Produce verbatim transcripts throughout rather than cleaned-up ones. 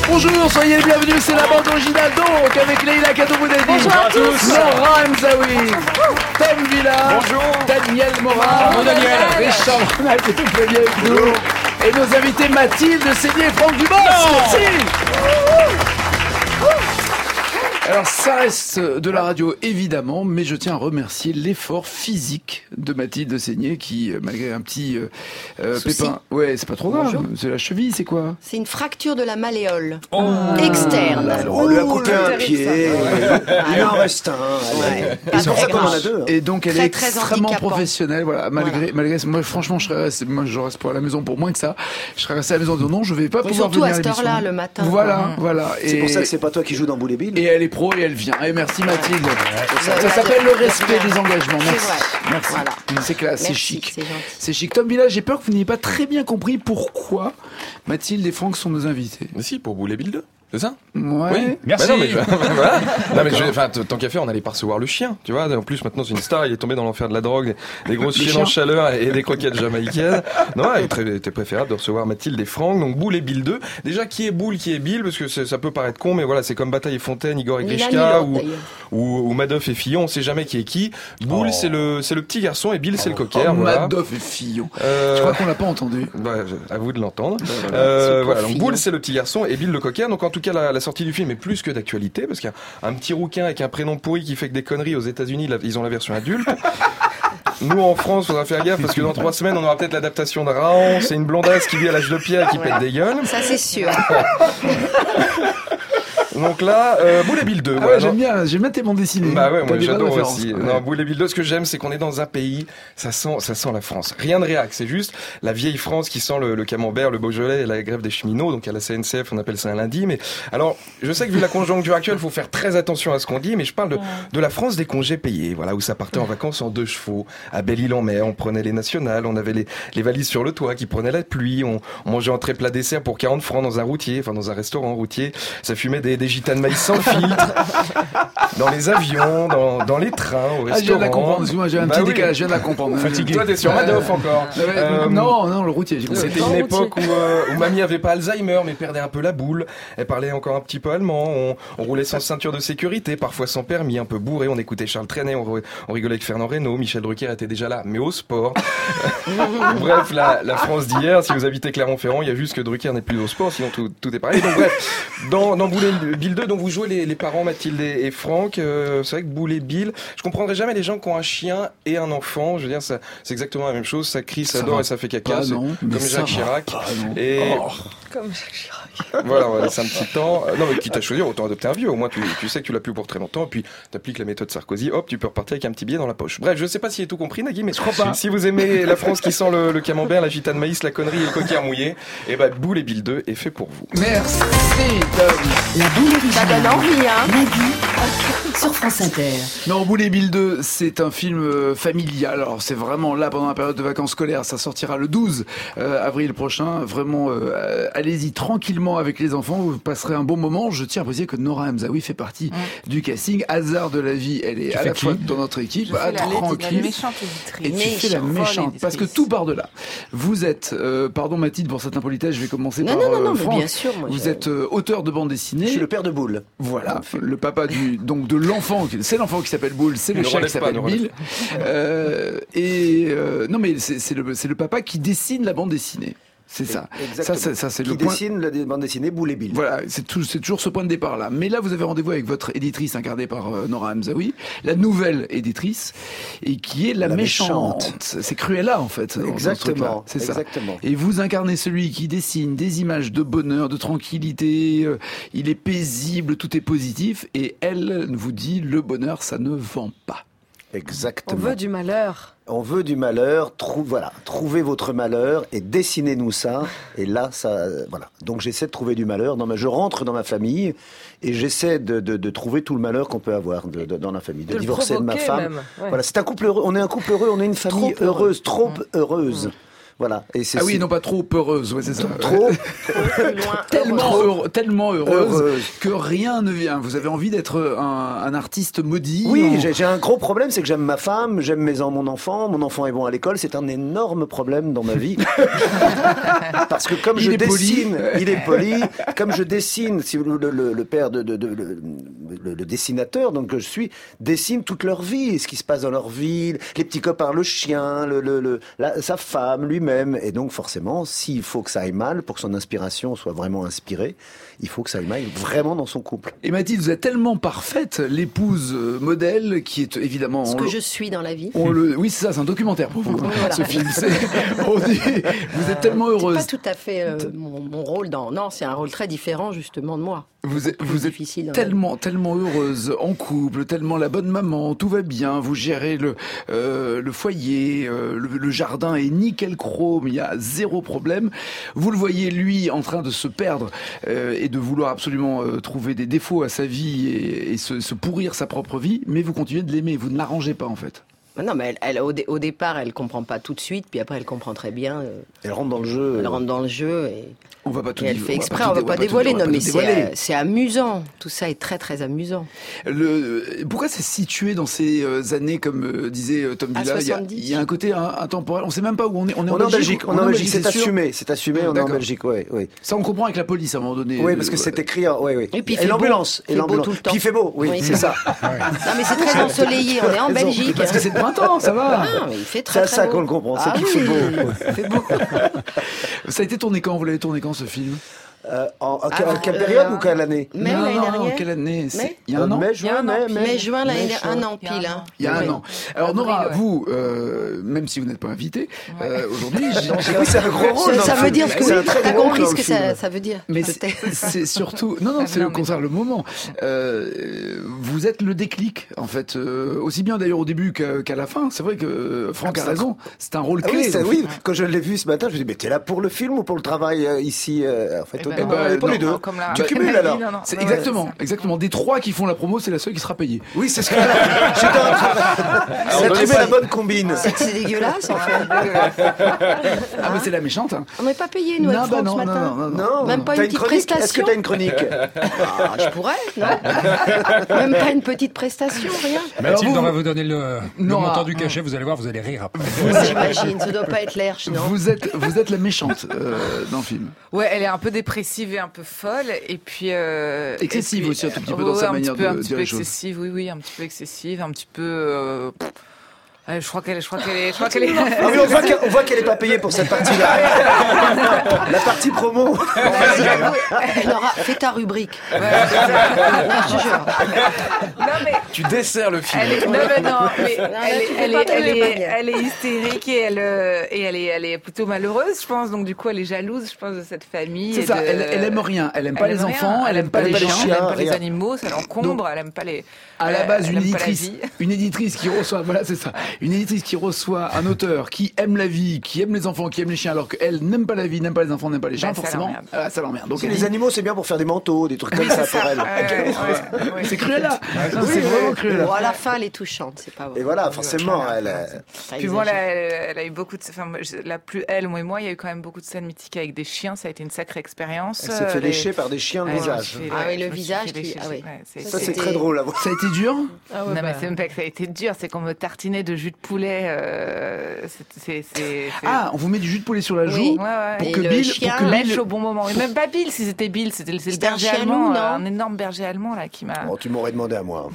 Bonjour, soyez les bienvenus, c'est la bande originale donc avec Leïla Kadouboudedi. Bonjour à tous. Nora Mzaoui, Tom Villa, bonjour. Daniel Morin, bonjour Daniel. Richard Ronald qui est tout premier avec nous. Et nos invités Mathilde Seigné et Franck Dubos. Merci. Alors ça reste de la radio évidemment, mais je tiens à remercier l'effort physique de Mathilde Seigné qui, malgré un petit euh, euh, pépin, ouais c'est pas trop grave, Bonjour. c'est la cheville, c'est quoi? C'est une fracture de la malléole Oh. externe. On lui a coupé un terrible, pied, il en reste un. Ouais. C'est Pas pour ça très qu'on en a grave. deux. hein. Et donc elle Très, est très extrêmement handicapant. professionnelle, voilà. Malgré, Voilà. malgré, moi franchement, je serais resté, moi je reste pas à la maison pour moins que ça. Je serais resté à la maison en disant non, je vais pas Mais pouvoir surtout venir à cette l'émission. heure-là, le matin. Voilà, Mmh. voilà. C'est Et, pour ça que c'est pas toi qui joues dans Boule et Bill. et elle est pro et elle vient. Et merci Mathilde. Ça, Ouais, ça ouais, s'appelle le ouais, respect ouais. des engagements. C'est Merci. vrai. Merci. Voilà. C'est classe, c'est Merci, chic. c'est gentil. C'est chic. Tom Villa, j'ai peur que vous n'ayez pas très bien compris pourquoi Mathilde et Franck sont nos invités. Mais si, pour Boule et Bill deux, c'est ça? Ouais. Oui. Merci. Bah non, mais je... voilà. Non, mais je... enfin, t- tant qu'à faire, on allait pas recevoir le chien, tu vois. En plus, maintenant, c'est une star. Il est tombé dans l'enfer de la drogue, des, des grosses Le chiennes chien. en chaleur et des croquettes jamaïcaines. Non, il était préférable de recevoir Mathilde et Franck. Donc, Boule et Bill deux. Déjà, qui est Boule, qui est Bill? Parce que c'est- ça peut paraître con, mais voilà, c'est comme Bataille et Fontaine, Igor et Ni l'un ni Grishka, l'autre, ou, d'ailleurs. ou, ou Madoff et Fillon. On sait jamais qui est qui. Boule, Oh. c'est le, c'est le petit garçon et Bill, c'est le cocker. Oh, voilà. Madoff et Fillon. Euh, Je crois qu'on l'a pas entendu. Bah, je- à vous de l'entendre. Ce Euh, pauvre voilà, donc Fillon. Boule c'est le petit garçon et Bill le cocker. Donc en tout cas la, la sortie du film est plus que d'actualité parce qu'il y a un petit rouquin avec un prénom pourri qui fait que des conneries aux États-Unis, la- ils ont la version adulte. Nous en France, faudra faire gaffe parce que dans trois semaines on aura peut-être l'adaptation de Raon. C'est une blondasse qui vit à l'âge de pierre et qui pète des gueules. Ça, c'est sûr. Donc là, euh, Boule et Bill deux. Ah voilà, ouais, j'aime non bien, j'aime bien tes bandes dessinées. Bah ouais, T'as moi des bonnes j'adore références. aussi. Ouais. Non, Boule et Bill deux, ce que j'aime, c'est qu'on est dans un pays, ça sent, ça sent la France. Rien de réac, c'est juste la vieille France qui sent le, le camembert, le Beaujolais et la grève des cheminots. Donc à la C N C F, on appelle ça un lundi. Mais alors, je sais que vu la conjoncture actuelle, il faut faire très attention à ce qu'on dit. Mais je parle de, de la France des congés payés. Voilà, où ça partait en vacances en deux chevaux, à Belle-Île-en-Mer. On prenait les nationales, on avait les, les valises sur le toit qui prenaient la pluie. On, on mangeait entrée plat dessert pour quarante francs dans un routier, enfin dans un restaurant routier. Ça fumait des, des gitanes de maïs sans filtre. Dans les avions, dans, dans les trains, au Ah, je viens de la restaurant. comprendre, excuse-moi, j'ai un Bah petit oui. décalage, je viens de la comprendre. Fatigué. Toi, t'es sur Madoff encore. Euh, Euh, non, non, le routier. j'ai compris. C'était une époque où, euh, où mamie avait pas Alzheimer, mais perdait un peu la boule. Elle parlait encore un petit peu allemand. On, on roulait sans ceinture de sécurité, parfois sans permis, un peu bourré. On écoutait Charles Trenet, on, re- on rigolait avec Fernand Reynaud. Michel Drucker était déjà là, mais au sport. Bref, la, la France d'hier, si vous habitez Clermont-Ferrand, il y a juste que Drucker n'est plus au sport, sinon tout, tout est pareil. Donc bref, dans, dans Boule et Bill deux, donc vous jouez les, les parents Mathilde et, et Franck. Euh, c'est vrai que Boule et Bill, je comprendrai jamais les gens qui ont un chien et un enfant. Je veux dire, ça, c'est exactement la même chose. Ça crie, ça, Ça dort va et ça fait caca. pas, C'est non, mais comme ça Jacques va Chirac. pas, non. Et Oh. Comme Jacques Chirac. voilà, on va laisser un petit temps. Euh, Non, mais quitte à choisir, autant adopter un vieux. Au moins, tu, tu sais que tu l'as plus pour très longtemps. Et puis, t'appliques la méthode Sarkozy. Hop, tu peux repartir avec un petit billet dans la poche. Bref, je sais pas si j'ai tout compris, Nagui, mais je crois pas. Si vous aimez la France qui sent le, le camembert, la gitane maïs, la connerie et le coquillard mouillé, et bah, Boule et Bill deux est fait pour vous. Merci, Tom. La boule Ça donne originale. envie, hein. Nagui sur France Inter. Non, Boule et Bill deux, c'est un film euh, familial. Alors, c'est vraiment là pendant la période de vacances scolaires. Ça sortira le douze euh, avril prochain. Vraiment, euh, allez-y tranquillement avec les enfants. Vous passerez un bon moment. Je tiens à préciser que Nora Mzaoui fait partie du casting. Hasard de la vie, elle est Tu à fais la qui fois dans notre équipe. Je fais Ah, la, la tranquille. méchante Et éditrice. tu fais la Méchante méchante, parce que éditrice. tout part de là. Vous êtes, euh, pardon Mathilde pour cette impolitesse, je vais commencer Non, par non, non, euh, non, mais Franck. bien sûr. Moi, Vous je- êtes euh, auteur de bande dessinée. Je suis le père de Boule. Voilà, le papa du donc de l'enfant, c'est l'enfant qui s'appelle Boule, c'est le Ne chien qui relève pas, s'appelle ne Bill. Euh, et euh, non mais c'est c'est le c'est le papa qui dessine la bande dessinée. C'est ça. Exactement. Ça, c'est- ça, c'est Qui le point. dessine la bande dessinée Boule et Bill. Voilà, c'est tout- c'est toujours ce point de départ là. Mais là, vous avez rendez-vous avec votre éditrice incarnée par euh, Nora Mzaoui, la nouvelle éditrice, et qui est la, La méchante. méchante. C'est Cruella en fait. dans- dans ce truc-là. Exactement. C'est ça. Exactement. Et vous incarnez celui qui dessine des images de bonheur, de tranquillité. euh, il est paisible, tout est positif. Et elle vous dit le bonheur, ça ne vend pas. On Exactement. veut du malheur. On veut du malheur, trou- voilà, trouvez votre malheur et dessinez-nous ça. Et là, ça, euh, voilà. Donc j'essaie de trouver du malheur. Dans ma, je rentre dans ma famille et j'essaie de, de, de trouver tout le malheur qu'on peut avoir de, de- dans la famille, de, De le divorcer de ma provoquer femme. même, ouais. Voilà, c'est un couple heureux. On est un couple heureux. On est une famille Trop heureux. heureuse, trop Mmh. heureuse. Voilà. Et c'est Ah oui, si- non pas trop heureuse, ouais, c'est ça. trop Loin, Tellement, heureux- tellement heureuse, Heureuse. que rien ne vient. Vous avez envie d'être un, un artiste maudit. Oui, en- j'ai j'ai un gros problème, c'est que j'aime ma femme, j'aime mes en- mon enfant, mon enfant est bon à l'école, c'est un énorme problème dans ma vie. Parce que comme Il je est poli. dessine, il est poli, comme je dessine, si vous- le, le, le père de, de, de- le, le- le dessinateur, donc que je suis, dessine toute leur vie, ce qui se passe dans leur vie, les petits copains, le chien, le, le, le- la- sa femme, lui-même, et donc forcément, s'il faut que ça aille mal, pour que son inspiration soit vraiment inspirée, il faut que ça aille mal vraiment dans son couple. Et Mathilde, vous êtes tellement parfaite, l'épouse euh, modèle, qui est évidemment... Ce on que le- je suis dans la vie. on le, oui, c'est ça, c'est un documentaire pour vous, hein, Voilà. ce film. C'est- on dit, vous êtes tellement C'est heureuse. pas tout à fait euh, mon, mon rôle dans. Non, c'est un rôle très différent justement de moi. Vous êtes, Plus vous êtes difficile dans la vie. tellement, tellement heureuse en couple, tellement la bonne maman, tout va bien, vous gérez le, euh, le foyer, euh, le, le jardin est nickel chrome, il y a zéro problème. Vous le voyez, lui, en train de se perdre euh, et de vouloir absolument euh, trouver des défauts à sa vie et, et se, se pourrir sa propre vie, mais vous continuez de l'aimer, vous ne l'arrangez pas en fait. Non, mais elle, elle, au, dé- au départ, elle comprend pas tout de suite, puis après, elle comprend très bien. euh, Elle rentre dans le jeu. elle rentre dans le jeu et, On va pas tout et elle dire, fait on va exprès. tout On va dé- pas tout- dévoiler. on va Non, pas mais tout c'est dévoiler. euh, c'est amusant. Tout ça est très très amusant. Le, pourquoi c'est situé dans ces euh, années, comme euh, disait euh, Tom À Villa, il y, a, soixante-dix. il y a un côté hein, intemporel, on sait même pas où on est. On est On est en Belgique, on est en Belgique, c'est sûr. assumé, c'est assumé, on est en D'accord. Belgique, oui, oui. Ça, on comprend avec la police à un moment donné. Oui, Euh, parce que c'est voilà. écrit, en- oui, oui. Et puis, il et fait l'ambulance, beau. Il et fait beau l'ambulance. tout le temps. Puis il fait beau, oui, Oui. c'est ça. Non, mais c'est très ensoleillé. On est en Belgique. Parce que c'est le printemps, ça va. Ah, mais il fait C'est très à très ça beau. qu'on le comprend, c'est Ah qu'il oui, fait beau. il fait beau. Ça a été tourné quand? Vous l'avez tourné quand, ce film? Euh, en, en- Ah, quelle- quelle euh, période ou quelle année? Mai non, l'année non, dernière. quelle année? C'est- Mai Il y a un an. Mai, Il y a juin, un an, mai, puis mai. Mais juin l'année Mai, dernière, juin. un an Il y a un pile. an. hein. Il y a un Oui. an. Alors Avril, Nora, ouais. vous, euh, même si vous n'êtes pas invitée, euh, aujourd'hui, j'ai- Oui, c'est un gros rôle. Ça, dans ça le veut film. dire ce que C'est un très t'as gros compris rôle ce dans que le film. ça, ça veut dire. mais c'est peut-être. c'est surtout non non Ah, c'est non, le mais- contraire, le moment. Euh, vous êtes le déclic en fait, euh, aussi bien d'ailleurs au début qu'à qu'à la fin. C'est vrai que Franck a raison. C'est un rôle Ah clé. oui, c'est- dans le oui, film. quand je l'ai vu ce matin, je me suis dit, mais t'es là pour le film ou pour le travail euh, ici euh, En fait, Eh ben, non, non, elle est pour non, les deux. non, comme la- Tu bah, cumules comme alors. la vie, non, non. C'est Ouais, ouais, exactement, c'est ça. exactement. Des trois qui font la promo, c'est la seule qui sera payée. Oui, c'est ce que j'étais en train de donnez trouver pas- la bonne combine. C'est c'est dégueulasse en fait. Ah mais c'est la méchante. Hein. On n'est pas payé nous avec bah Franck non, ce non, matin. non, non, non. Non, Même pas t'as une petite chronique. Est-ce que prestation t'as une chronique Ah, je pourrais, non Même pas une petite prestation, rien. Alors, Mathilde, vous- on va vous donner le, le Non, montant ah, du cachet, vous allez voir, vous allez rire après. J'imagine, ça doit pas être l'herche, non. Vous êtes, vous êtes la méchante euh, dans le film. Ouais, elle est un peu dépressive et un peu folle, et puis euh, Excessive et puis, aussi, un tout petit peu euh, dans sa ouais, un manière petit peu, de un petit dire peu les choses. excessive, oui, oui, un petit peu excessive, un petit peu. Euh, pff, euh, je crois qu'elle, je crois qu'elle est, je crois qu'elle est. Ah oui, on voit qu'elle- on voit qu'elle n'est pas payée pour cette partie-là. La partie promo. Vas-y, Laura, fais ta rubrique. Non, je te jure. Non mais. Tu desserres le film. Elle est, non, mais non, mais elle, est, tu elle, fais pas est, de elle, est, manière. elle est hystérique et elle, euh, et elle est, elle est plutôt malheureuse, je pense. Donc du coup, elle est jalouse, je pense, de cette famille. C'est et ça. de- Elle, elle aime rien. Elle aime pas Elle les aime enfants. rien, Elle aime pas les pas les chiens. elle aime pas rien. les animaux, ça l'encombre, elle aime pas les. À la base, elle une aime pas la éditrice, vie. une éditrice qui reçoit, voilà, c'est ça, une éditrice qui reçoit un auteur qui aime la vie, qui aime les enfants, qui aime les chiens, alors qu'elle n'aime pas la vie, n'aime pas les enfants, n'aime pas les chiens, Bah, ça forcément, l'emmerde. ah, ça l'emmerde. Donc elle Les dit, animaux, c'est bien pour faire des manteaux, des trucs comme Oui, ça c'est pour ça. elle. Ouais, ouais, ouais, ouais. c'est Cruella. Non, Oui, c'est oui, vraiment oui. Cruella. Bon, à la fin, elle est touchante, c'est pas vrai. Et voilà, forcément, elle. euh, Ça Puis bon, elle exagère. a, elle, elle a eu beaucoup de. Enfin, moi, je- la plus elle, moi et moi, il y a eu quand même beaucoup de scènes mythiques avec des chiens. Ça a été une sacrée expérience. Elle s'est fait Euh, lécher les- par des chiens le Ouais, visage. je me suis fait- Ah oui, le je me suis visage fait qui- lécher, ah oui. ouais, c'est- Ça, c'est C'était- très drôle à voir. Ça a été dur. Ah ouais, non, bah. mais c'est même pas que ça a été dur, c'est qu'on me tartinait de jus de poulet. Euh, c'est, c'est, c'est, c'est- Ah, on vous met du jus de poulet sur la Oui. joue. Ouais, ouais. Pour Et que le Bill, chien, pour que Lèche Bill, au bon moment. Et même pas Bill, si c'était Bill, c'était, c'est le C'était un berger chien allemand, loup, non euh, un énorme berger allemand là qui m'a. Bon, tu m'aurais demandé à moi.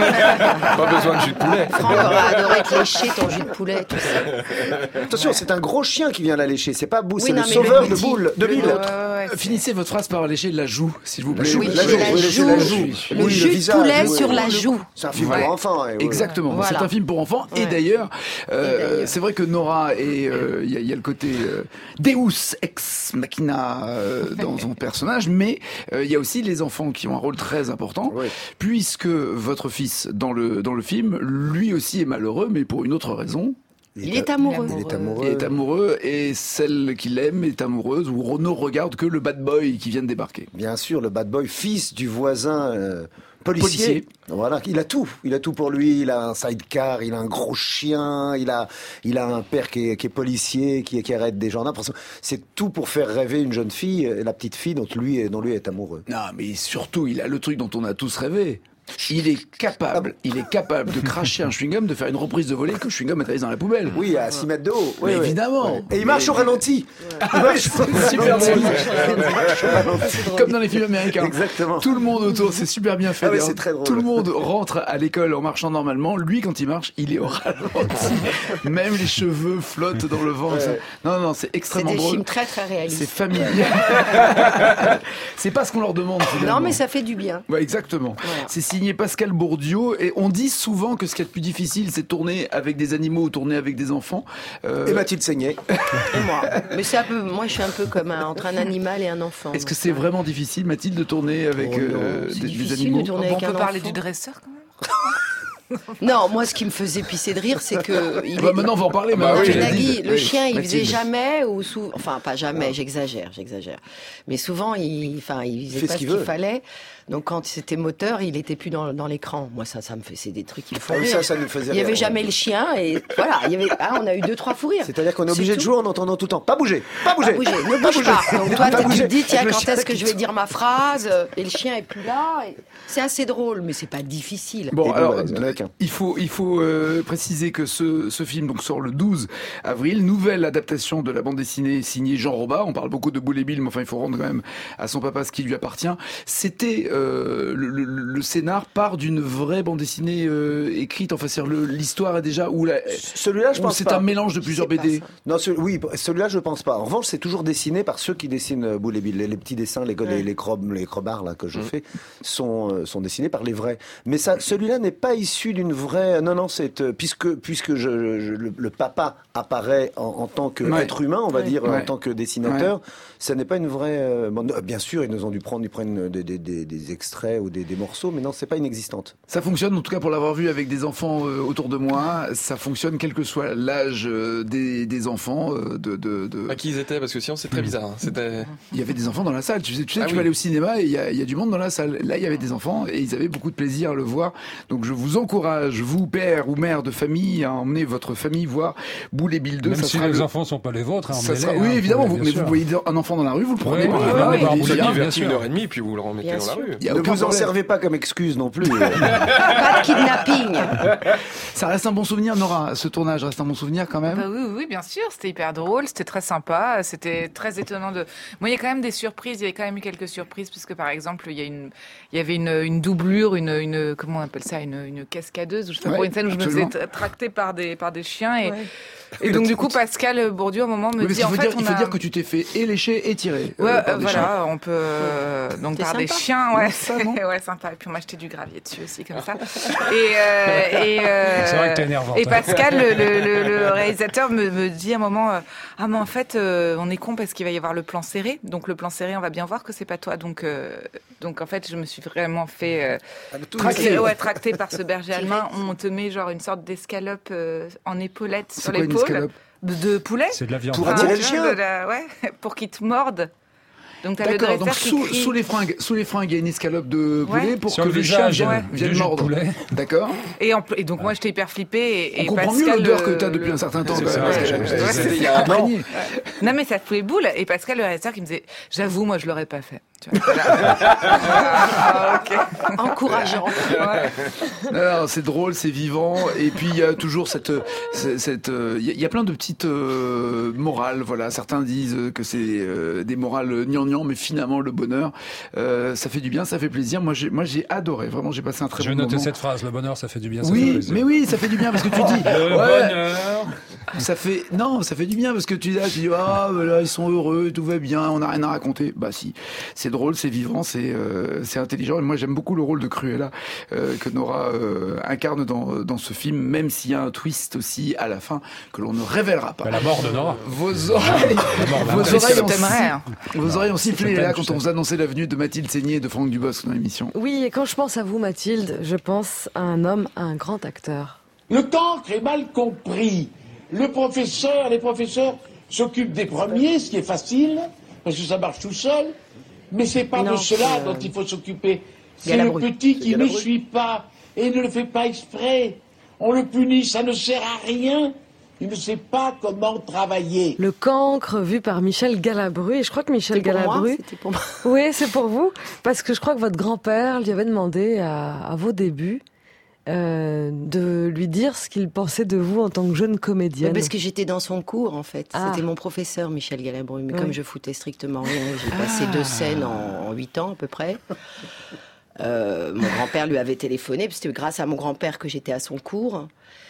Pas besoin de jus de poulet. Franck aurait adoré te lécher ton jus de poulet, tout ça. Attention, c'est un gros chien qui vient la lécher. C'est pas Bou, Oui, c'est non, le mais sauveur le de petit- Boule, de le- Bill. Ouais, ouais, ouais, c'est- finissez votre phrase par lécher la joue, s'il vous plaît. La joue, Oui, la c'est joue, la oui, c'est la joue. joue. Le Oui, jus de visage, poulet oui, sur oui. la joue. C'est un film Ouais. pour enfants. et ouais. Exactement, Voilà. c'est un film pour enfants. Et Ouais. d'ailleurs, euh, Et d'ailleurs. c'est vrai que Nora, et euh, il y, a- il y a le côté euh, Deus ex machina euh, dans son personnage, mais euh, il y a aussi les enfants qui ont un rôle très important, Oui. puisque votre fils dans le dans le film, lui aussi est malheureux, mais pour une autre raison. Il est amoureux. Il est amoureux. Il est amoureux et celle qu'il aime est amoureuse, ou Renaud regarde que le bad boy qui vient de débarquer. Bien sûr, le bad boy, fils du voisin euh, policier. policier. Voilà, il a tout. Il a tout pour lui. Il a un sidecar, il a un gros chien, il a, il a un père qui est, qui est policier, qui, qui arrête des gendarmes. C'est tout pour faire rêver une jeune fille, la petite fille dont lui, dont lui est amoureux. Non, mais surtout, il a le truc dont on a tous rêvé. Il est capable, il est capable de cracher un chewing-gum, de faire une reprise de volée que le chewing-gum atterrisse dans la poubelle. Oui, à six mètres de haut. Oui, oui, évidemment. Oui. Et il marche au ralenti. Il marche super drôle. Comme dans les films américains. Exactement. Tout le monde autour, c'est super bien fait. Ah oui, c'est très drôle. Tout le monde rentre à l'école en marchant normalement. Lui, quand il marche, il est au ralenti. Même les cheveux flottent dans le vent. Ouais. Non, non, c'est extrêmement drôle. C'est des films très, très réalistes. C'est familial. C'est pas ce qu'on leur demande, finalement. Non, mais ça fait du bien. Ouais, exactement. Voilà. C'est signé Pascal Bourdieu. Et on dit souvent que ce qui est le plus difficile, c'est tourner avec des animaux ou tourner avec des enfants. Euh... Et Mathilde Seignet. Et moi. Mais c'est un peu, moi, je suis un peu comme un, entre un animal et un enfant. Est-ce que c'est vraiment difficile, Mathilde, de tourner avec oh, euh, des, des animaux? De tourner bon, avec on peut un parler enfant. du dresseur quand même. Non, moi, ce qui me faisait pisser de rire, c'est que... Il bah, est... Maintenant, on va en parler. Bah, oui, Nagui, le oui. chien, il Mathilde. faisait jamais, ou sous... Enfin, pas jamais, j'exagère, j'exagère. Mais souvent, il, enfin, il faisait il pas ce qu'il veut. fallait. Donc, quand c'était moteur, il était plus dans, dans l'écran. Moi, ça, ça me fait... C'est des trucs qui me font ah, rire. Ça, ça nous faisait il y avait rire, jamais ouais. le chien, et voilà, il y avait... Ah, on a eu deux, trois fous rires. C'est-à-dire qu'on est obligé de jouer en entendant tout le temps. Pas bouger, pas bouger. Pas bouger, ne bouge pas. pas. Donc, toi, pas tu bouger. te dis, tiens, Avec quand est-ce que je vais dire ma phrase? Et le chien est plus là. Et... C'est assez drôle, mais c'est pas difficile. Bon, et alors, bon, bah, il faut, il faut euh, préciser que ce, ce film donc sort le douze avril. Nouvelle adaptation de la bande dessinée signée Jean Robat. On parle beaucoup de Boule et Bill, mais enfin, il faut rendre quand même à son papa ce qui lui appartient. C'était euh, le, le, le scénar part d'une vraie bande dessinée euh, écrite. Enfin, c'est l'histoire est déjà où la, celui-là, je pense c'est pas. un mélange de plusieurs B D. Non, ce, oui, celui-là, je pense pas. En revanche, c'est toujours dessiné par ceux qui dessinent Boule et Bill. Les, les petits dessins, les, les, les, crob, les crobards là que je mmh. fais sont euh, sont dessinés par les vrais. Mais ça, celui-là n'est pas issu d'une vraie. Non, non, c'est euh, puisque puisque je, je le, le papa apparaît en, en tant qu'être ouais. humain, on va ouais. dire, ouais. en tant que dessinateur. Ouais. Ça n'est pas une vraie. Euh, bon, bien sûr, ils nous ont dû prendre, ils prennent des, des, des, des extraits ou des, des morceaux, mais non, c'est pas inexistante. Ça fonctionne, en tout cas pour l'avoir vu avec des enfants euh, autour de moi. Ça fonctionne quel que soit l'âge euh, des, des enfants. Euh, de, de, de... À qui ils étaient, parce que sinon c'est très bizarre. Hein. C'était. Il y avait des enfants dans la salle. Tu sais, tu, sais, ah, tu oui. vas aller au cinéma et il y a, il y a du monde dans la salle. Là, il y avait des enfants et ils avaient beaucoup de plaisir à le voir. Donc je vous encourage, vous père ou mère de famille, à emmener votre famille voir Boule et Bill deux. Même ça si sera les le... enfants sont pas les vôtres, hein, ça sera... hein, oui évidemment, vous, vous, mais sûr. Vous voyez un enfant dans la rue, vous le prenez. Oui, par oui, la main, oui, oui, vous bien, divertit une heure et demie, puis vous le remettez bien dans sûr. La rue. Ne vous problème. En servez pas comme excuse non plus. Pas de kidnapping. Ça reste un bon souvenir, Nora. Ce tournage reste un bon souvenir quand même. Bah oui, oui, bien sûr. C'était hyper drôle, c'était très sympa, c'était très étonnant de. Moi, il y a quand même des surprises. Il y avait quand même eu quelques surprises, puisque par exemple, il y a une, il y avait une, une doublure, une, une, comment on appelle ça, une, une cascadeuse, ou je sais pas, pour une scène où absolument. Je me faisais tracter par des, par des chiens et. Ouais. Et donc du coup Pascal Bourdieu à un moment me oui, dit en fait dire, on il faut a... dire que tu t'es fait élécher et tirer ouais euh, euh, voilà chiens. On peut euh, donc par sympa. Des chiens ouais ça, ouais sympa et puis on m'a jeté du gravier dessus aussi comme ça et euh, et euh, c'est vrai que t'es énervante. Et Pascal le, le, le réalisateur me, me dit à un moment euh, ah mais en fait euh, on est con parce qu'il va y avoir le plan serré donc le plan serré on va bien voir que c'est pas toi donc euh, donc en fait je me suis vraiment fait euh, tracter ouais tracter par ce berger allemand on te met genre une sorte d'escalope euh, en épaulette sur l'épaule de poulet. C'est de la viande. Pour attirer le chien. La, ouais, pour qu'il te morde. Donc t'as le dresseur donc sous, qui sous les fringues, sous les fringues, il y a une escalope de poulet ouais. pour sur que le, le visage, chien vienne, ouais. vienne mordre. D'accord. Et, en, et donc moi j'étais hyper flippée et, on et comprend Pascal mieux l'odeur le, que t'as depuis le, un certain temps. Ouais, il y a un an. Non mais ça te fout les boules et Pascal le réalisateur qui me disait j'avoue moi je l'aurais pas fait. Tu vois, ah, okay. Encourageant. Ouais. Alors c'est drôle, c'est vivant et puis il y a toujours cette cette il euh, y, y a plein de petites euh, morales. Voilà, certains disent que c'est euh, des morales gnangnan, mais finalement le bonheur, euh, ça fait du bien, ça fait plaisir. Moi j'ai moi j'ai adoré, vraiment j'ai passé un très bon moment. Je vais noter cette phrase, le bonheur ça fait du bien. Ça oui, fait plaisir. Mais oui, ça fait du bien parce que tu dis le ouais, bonheur. Ça fait non, ça fait du bien parce que tu dis là, tu dis ah oh, là ils sont heureux, tout va bien, on n'a rien à raconter. Bah si, c'est drôle, c'est vivant, c'est euh, c'est intelligent. Et moi j'aime beaucoup le rôle de Cruella euh, que Nora euh, incarne dans dans ce film, même s'il y a un twist aussi à la fin que l'on ne révélera pas. Bah, la mort de Nora. Vos oreilles, vos oreilles, ont, vos oreilles ont sifflé là quand on vous annonçait la venue de Mathilde Seignet et de Franck Dubosc dans l'émission. Oui, et quand je pense à vous Mathilde, je pense à un homme, à un grand acteur. Le cancre est mal compris. Le professeur, les professeurs s'occupent des premiers, ce qui est facile, parce que ça marche tout seul. Mais c'est pas non, de cela euh... dont il faut s'occuper. C'est le Galabru. petit qui C'est ne Galabru. suit pas et ne le fait pas exprès. On le punit, ça ne sert à rien. Il ne sait pas comment travailler. Le cancre vu par Michel Galabru. Et je crois que Michel C'était pour moi, Galabru... c'était pour moi. Oui, c'est pour vous. Parce que je crois que votre grand-père lui avait demandé à, à vos débuts euh, de lui dire ce qu'il pensait de vous en tant que jeune comédienne. Parce que j'étais dans son cours, en fait. Ah. C'était mon professeur, Michel Galabru. Mais Oui. comme je foutais strictement rien, j'ai passé deux scènes en huit ans, à peu près. Euh, mon grand-père lui avait téléphoné, parce que c'était grâce à mon grand-père que j'étais à son cours.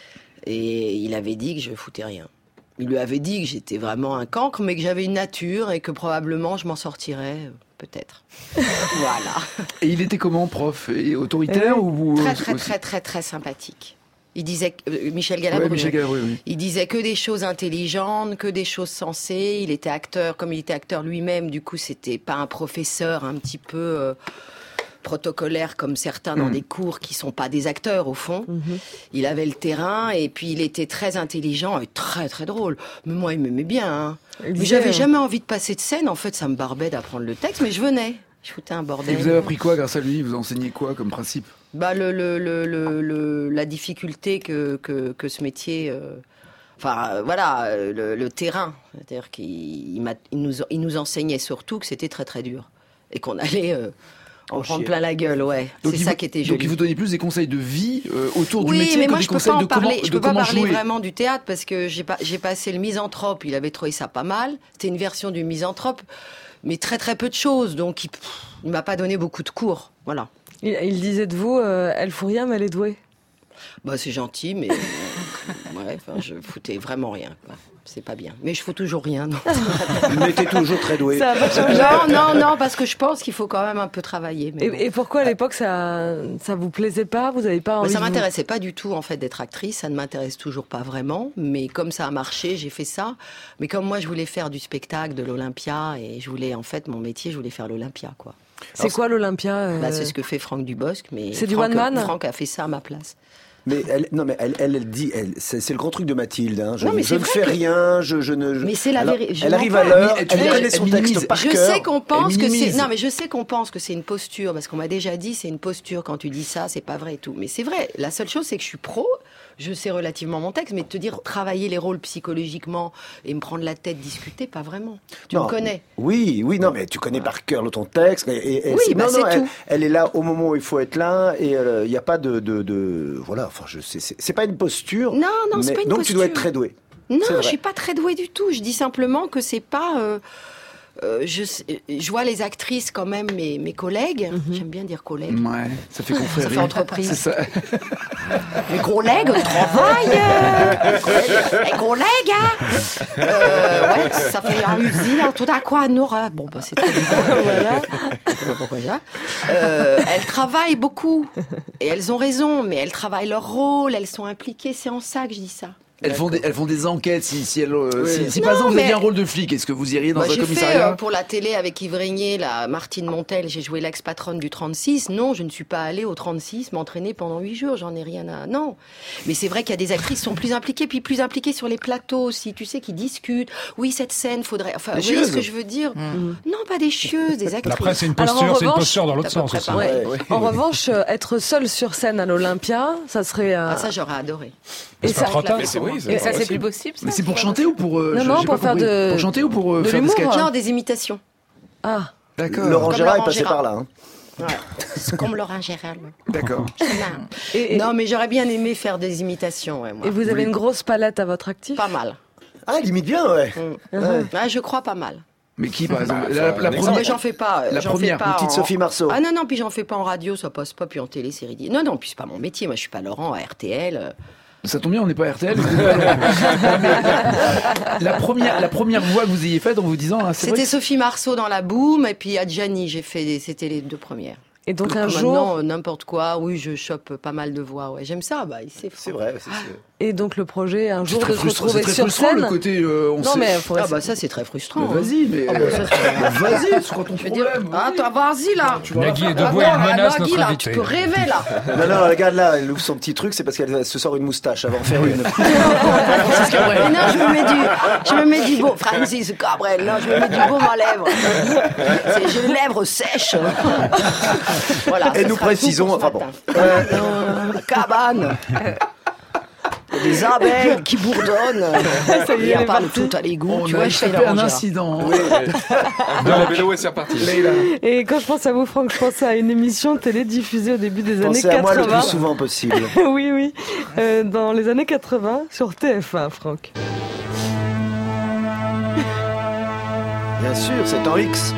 Et il avait dit que je foutais rien. Il lui avait dit que j'étais vraiment un cancre, mais que j'avais une nature et que probablement je m'en sortirais, euh, peut-être. Voilà. Et il était comment, prof? Et autoritaire Eh ou Très, ou- très, aussi- très, très, très sympathique. Il disait, que- euh, Michel Ouais, Galabru. Michel Galabru, oui. Il disait que des choses intelligentes, que des choses sensées. Il était acteur, comme il était acteur lui-même, du coup, c'était pas un professeur un petit peu euh, protocolaire comme certains dans Mm. des cours qui sont pas des acteurs au fond. Mhm. Il avait le terrain et puis il était très intelligent et très très drôle. Mais moi, il m'aimait bien. Hein. Il Mais disait, j'avais euh, jamais envie de passer de scène. En fait, ça me barbait d'apprendre le texte, mais je venais. Je foutais un Et bordel. vous avez appris quoi grâce à lui? Vous enseignez quoi comme principe? Bah le, le, le, le, le- la difficulté que, que, que ce métier, euh, enfin euh, voilà, euh, le, le terrain, c'est-à-dire qu'il il m'a- il nous, il nous enseignait surtout que c'était très très dur et qu'on allait euh, en En prendre chier. plein la gueule, ouais. Donc, C'est il ça vous- qui était Donc joli. il vous donnait plus des conseils de vie euh, autour du Oui, métier mais que moi des je peux conseils pas en de comment, parler. Je de peux pas comment parler jouer. vraiment du théâtre parce que j'ai pas, j'ai passé le misanthrope. Il avait trouvé ça pas mal. C'était une version du misanthrope, mais très très peu de choses. Donc il, pff, il m'a pas donné beaucoup de cours. Voilà. Il, il disait de vous, euh, elle fout rien, mais elle est douée. Bah, c'est gentil, mais euh, ouais, enfin, je foutais vraiment rien. Quoi. C'est pas bien. Mais je fous toujours rien. Non, Il était toujours très doué. Ça a pas changé. non, non, non, parce que je pense qu'il faut quand même un peu travailler. Mais bon. Et, et pourquoi à l'époque ça, ça vous plaisait pas? Vous avez pas Mais envie ça de vous- m'intéressait pas du tout en fait d'être actrice, ça ne m'intéresse toujours pas vraiment, mais comme ça a marché, j'ai fait ça. Mais comme moi je voulais faire du spectacle, de l'Olympia, et je voulais en fait mon métier, je voulais faire l'Olympia quoi. C'est quoi l'Olympia euh, Bah, c'est ce que fait Franck Dubosc, mais C'est du Franck- one man Franck a fait ça à ma place. Mais elle, non, mais elle, elle, elle dit, elle, c'est, c'est le grand truc de Mathilde. Hein. Je, Non, mais je c'est ne vrai fais que- rien, je, je ne. je- Mais c'est la Alors, vérité. Je Elle n'en arrive parle. à l'heure, Mais elle elle- connaît elle son minimise. texte par Je cœur. sais qu'on pense Elle que c'est minimise. non mais je sais qu'on pense que c'est une posture parce qu'on m'a déjà dit c'est une posture quand tu dis ça c'est pas vrai et tout mais c'est vrai la seule chose c'est que je suis pro je sais relativement mon texte mais te dire travailler les rôles psychologiquement et me prendre la tête discuter pas vraiment tu Non. me connais Oui, oui, non, mais tu connais par cœur ton texte. Et, et- et Oui, c'est- bah, non, c'est non, elle, tout. elle est là au moment où il faut être là et il n'y a pas de, de, de- voilà. Enfin, je sais, c'est, c'est pas une posture. non non c'est mais- pas une donc posture tu dois être très doué. non c'est vrai. je suis pas très douée du tout je dis simplement que c'est pas euh, euh, je, sais- je vois les actrices quand même mes, mes collègues j'aime bien dire collègues Ouais, ça fait confrérie. Ça fait entreprise. C'est ça. mes collègues au travail, euh, mes collègues, mes collègues, hein. Euh, ouais, ça fait un usine, tout à coup à Nora. Bon, bah, c'est très bizarre, voilà. Je sais pas pourquoi ça. Euh, elles travaillent beaucoup, et elles ont raison, mais elles travaillent leur rôle, elles sont impliquées, c'est en ça que je dis ça. Elles font, des, elles font des enquêtes. Si, si, elles, euh, Oui. si, si Non, par exemple vous mais- aviez un rôle de flic, est-ce que vous iriez dans Bah, un j'ai fait commissariat euh, pour la télé avec Yves Régnier, la Martine Montel, j'ai joué l'ex-patronne du trente-six. Non, je ne suis pas allée au trente-six m'entraîner pendant huit jours, j'en ai rien à... Non. Mais c'est vrai qu'il y a des actrices qui sont plus impliquées, puis plus impliquées sur les plateaux aussi, tu sais, qui discutent. Oui, cette scène, faudrait... Enfin, Des vous voyez ce chieuses. que je veux dire Non, pas des chieuses, des actrices. Après, c'est une Alors, en posture, c'est une revanche, posture dans l'autre t'as pas sens aussi. préparé. Ouais, ouais. En revanche, euh, être seul sur scène à l'Olympia, ça serait. euh, Ah, ça, j'aurais adoré. et C'est pas ça- trop tard. Mais c'est oui, Et c'est ça, c'est possible. plus possible, ça Mais c'est pour pas chanter ou pour euh, Non, je- non, j'ai pour pas faire compris. de- pour chanter ou pour euh, de faire des l'humour. sketchs. Non, des imitations. Ah, D'accord. Laurent Comme Gérard est Laurent passé Gérard. par là. Hein. Ouais. C'est comme Laurent Gérard. D'accord. et, et- Non, mais j'aurais bien aimé faire des imitations, ouais, moi. et vous avez une grosse palette à votre actif. Pas mal. Ah, elle imite bien, ouais. Mm. Ouais. Ah, je crois pas mal. Mais qui par exemple Bah, la, enfin, la un première. exemple. Mais j'en fais pas. euh, La j'en première, fais pas Une petite en- Sophie Marceau. Ah non, non, puis j'en fais pas en radio, ça passe pas, puis en télé, c'est ridicule. Non, non, puis c'est pas mon métier. Moi, je suis pas Laurent à R T L. euh. Ça tombe bien, on n'est pas R T L. vous n'êtes pas Laurent. Mais la première, la première voix que vous ayez faite en vous disant, ah, c'est vrai C'était que- Sophie Marceau dans La Boum, et puis Adjani, j'ai fait, des- c'était les deux premières. Et donc un Maintenant, jour, euh, n'importe quoi, oui, je chope pas mal de voix, ouais. J'aime ça, bah, c'est C'est vrai, c'est sûr. et donc le projet un c'est jour très de se frustrant, c'est retrouver très sur frustrant scène. le côté. euh, on Non sait- mais faut Ah rester- bah ça, c'est très frustrant. Mais hein. vas-y, mais Ah bah, ça, c'est- vas-y, c'est quoi ton Je veux dire, problème ah, toi, vas-y là. Tu vois, Nagui est Ah, debout et non, elle menace ah, Nagui, notre là, invité. tu peux rêver là. Non, non, regarde là, elle ouvre son petit truc, c'est parce qu'elle se sort une moustache avant de faire une. Mais non, je me mets du, je me mets du beau, Francis Cabrel, non, je me mets du baume à lèvres. C'est, j'ai les lèvres sèches. Voilà, Et ça nous sera précisons, tout pour ce enfin bon. matin. Euh, cabane. Des abeilles qui bourdonnent. Ça y est, Et elle on est parle partie. tout à l'égout. On Tu a vois, je fais échappé à un Laurent incident. Dans la vélo et c'est reparti. Et quand je pense à vous, Franck, je pense à une émission télé diffusée au début des années Pensez à moi le quatre-vingts. plus souvent possible. Oui, oui. Euh, dans les années quatre-vingts, sur T F un, Franck. Bien sûr, c'est en X.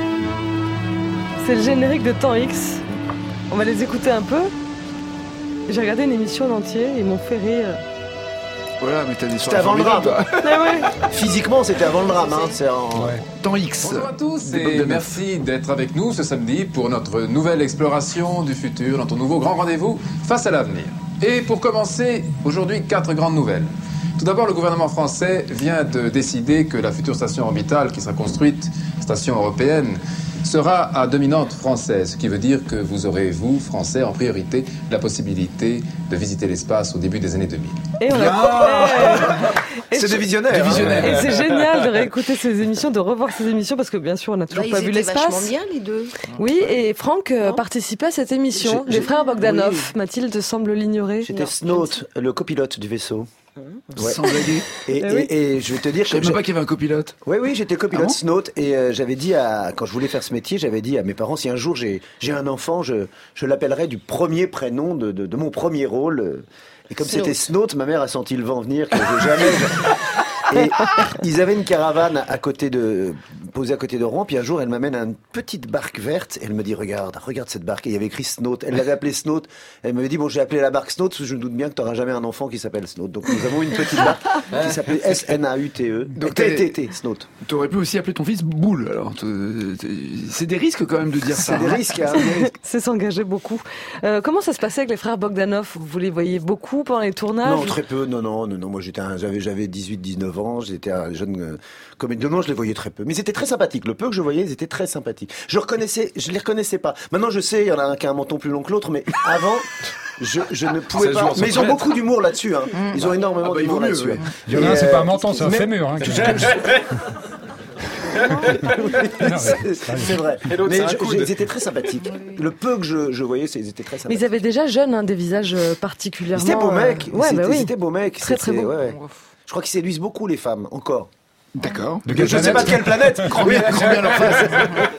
C'est le générique de Temps X. On va les écouter un peu. J'ai regardé une émission en entier et ils m'ont fait rire. Voilà, mais t'as des C'était soirées avant le drame. formidables, toi. Ah ouais. Physiquement, c'était avant le drame. Hein. C'est en... Temps X. Bonjour à tous Des et Bogdanov. merci d'être avec nous ce samedi pour notre nouvelle exploration du futur, notre nouveau grand rendez-vous face à l'avenir. Et pour commencer, aujourd'hui, quatre grandes nouvelles. Tout d'abord, le gouvernement français vient de décider que la future station orbitale qui sera construite, station européenne, sera à dominante française, ce qui veut dire que vous aurez, vous, Français, en priorité, la possibilité de visiter l'espace au début des années deux mille. Et on a... Et C'est je- des visionnaires. Des hein. visionnaires. Et c'est génial de réécouter ces émissions, de revoir ces émissions, parce que bien sûr, on n'a toujours Bah, pas ils vu étaient vachement l'espace. bien, les deux. Oui, et Franck euh, Non. participait à cette émission. J'ai- Les j'ai- frères Bogdanov. oui. Mathilde semble l'ignorer. J'étais Non, Snout, le copilote du vaisseau. Ouais. Sans blaguer. Et, Ah oui. et- et je vais te dire Je que savais même pas qu'il y avait un copilote. oui, oui, j'étais copilote Ah bon Snout et euh, j'avais dit à, quand je voulais faire ce métier, j'avais dit à mes parents, si un jour j'ai, j'ai un enfant, je, je l'appellerai du premier prénom de, de, de mon premier rôle. euh. Et comme Snout. c'était Snout, ma mère a senti le vent venir, que j'ai jamais. Et ils avaient une caravane à côté de, posée à côté de Rouen, puis un jour elle m'amène à une petite barque verte, et elle me dit, regarde, regarde cette barque, et il y avait écrit Snout. Elle l'avait appelée Snout. Elle m'avait dit, bon, j'ai appelé la barque Snout, parce que je me doute bien que tu n'auras jamais un enfant qui s'appelle Snout. Donc nous avons une petite barque qui s'appelait S N A U T E. Donc, T t'avais- T T, Snout. T'aurais pu aussi appeler ton fils Boule. Alors, t- t- c'est des risques quand même de dire C'est ça. des hein. risques, hein. C'est s'engager beaucoup. Euh, comment ça se passait avec les frères Bogdanov? Vous les voyez beaucoup pendant les tournages? Non, très peu. Non, non, non, non. Moi, j'étais, un- j'avais, j'avais dix-huit, dix-neuf ans. J'étais un jeune euh, comédien. Non, je les voyais très peu. Mais ils étaient très sympathiques. Le peu que je voyais, ils étaient très sympathiques. Je reconnaissais, je les reconnaissais pas. Maintenant, je sais, il y en a un qui a un menton plus long que l'autre, mais avant, je, je ne pouvais Ça se pas. joue en Mais ils ont secret. beaucoup d'humour là-dessus, hein. Ils ont énormément Ah bah, il d'humour vaut mieux, là-dessus. ouais. hein. Il y en a Et, un, c'est euh, pas un menton, c'est un mais- fémur. Hein, qui- c'est, c'est vrai. Et l'autre, Mais c'est un je- coude. ils étaient très sympathiques. Le peu que je, je voyais, c'est, ils étaient très Mais sympathiques. ils avaient déjà jeunes, hein, des visages euh, particulièrement. Ils étaient beaux euh, mecs. Ouais, Ils bah étaient- oui. ils étaient beaux mecs. Très, très C'était- beaux. ouais, ouais. Je crois qu'ils séduisent beaucoup les femmes, encore. D'accord. De quelle Je ne sais pas de planète quelle planète. Grand bien, grand bien leur face.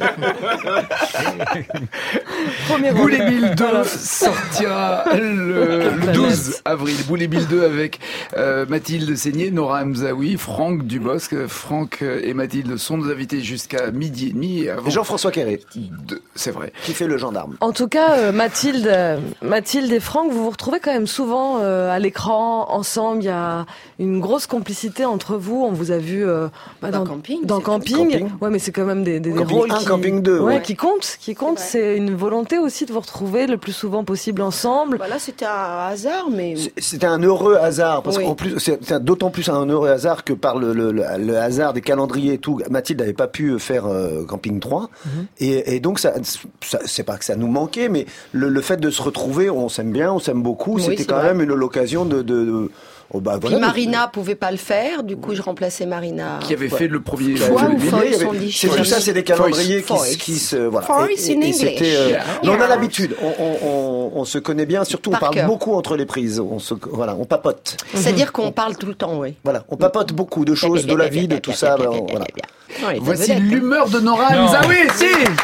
Premier Boule et rôle. Bill deux sortira le, le douze avril. Boule et Bill deux avec euh, Mathilde Seigné, Nora Hamzaoui, Franck Dubosc. Franck et Mathilde sont nos invités jusqu'à midi et demi. Et avant Et Jean-François Carré, de- C'est vrai. qui fait le gendarme. En tout cas, euh, Mathilde, euh, Mathilde et Franck, vous vous retrouvez quand même souvent euh, à l'écran ensemble. Il y a une grosse complicité entre vous. On vous a vu euh, bah, Dans Camping, Dans c'est camping. Camping. Ouais, mais c'est quand même des, des, des Camping rôles un, qui, Camping deux, ouais, ouais. qui comptent, qui comptent. vrai. C'est une volonté aussi de vous retrouver le plus souvent possible ensemble. Voilà, c'était un hasard, mais C'est- C'était un heureux hasard, parce Oui. qu'en plus, c'est c'est d'autant plus un heureux hasard que par le, le, le, le hasard des calendriers et tout, Mathilde n'avait pas pu faire euh, Camping trois, et, et donc ça, ça c'est pas que ça nous manquait, mais le, le fait de se retrouver, on s'aime bien, on s'aime beaucoup, Oui, c'était c'est quand vrai. même une l'occasion de, de, de- oh bah puis voilà, de- Marina pouvait pas le faire, du coup je remplaçais Marina. Qui avait Ouais. fait le premier. Qui avait Foy fait le ou billet, Foy, il y avait- on dit c'est tout Foy. ça, c'est des calendriers qui, Foy. se- qui se voilà. Foy, Et- c'est et- et in c'était, English. euh, Yeah. mais on a Yeah. l'habitude, on, on, on, on se connaît bien, surtout on Par parle cœur. beaucoup entre les prises, on se, voilà, on papote. C'est-à-dire qu'on parle tout le temps, oui. Voilà, on papote beaucoup de choses, de la vie, de tout ça. ben, on- voilà. Non, elle est Voici vedette, hein. l'humeur de Nora Non. Hamzaoui. Si.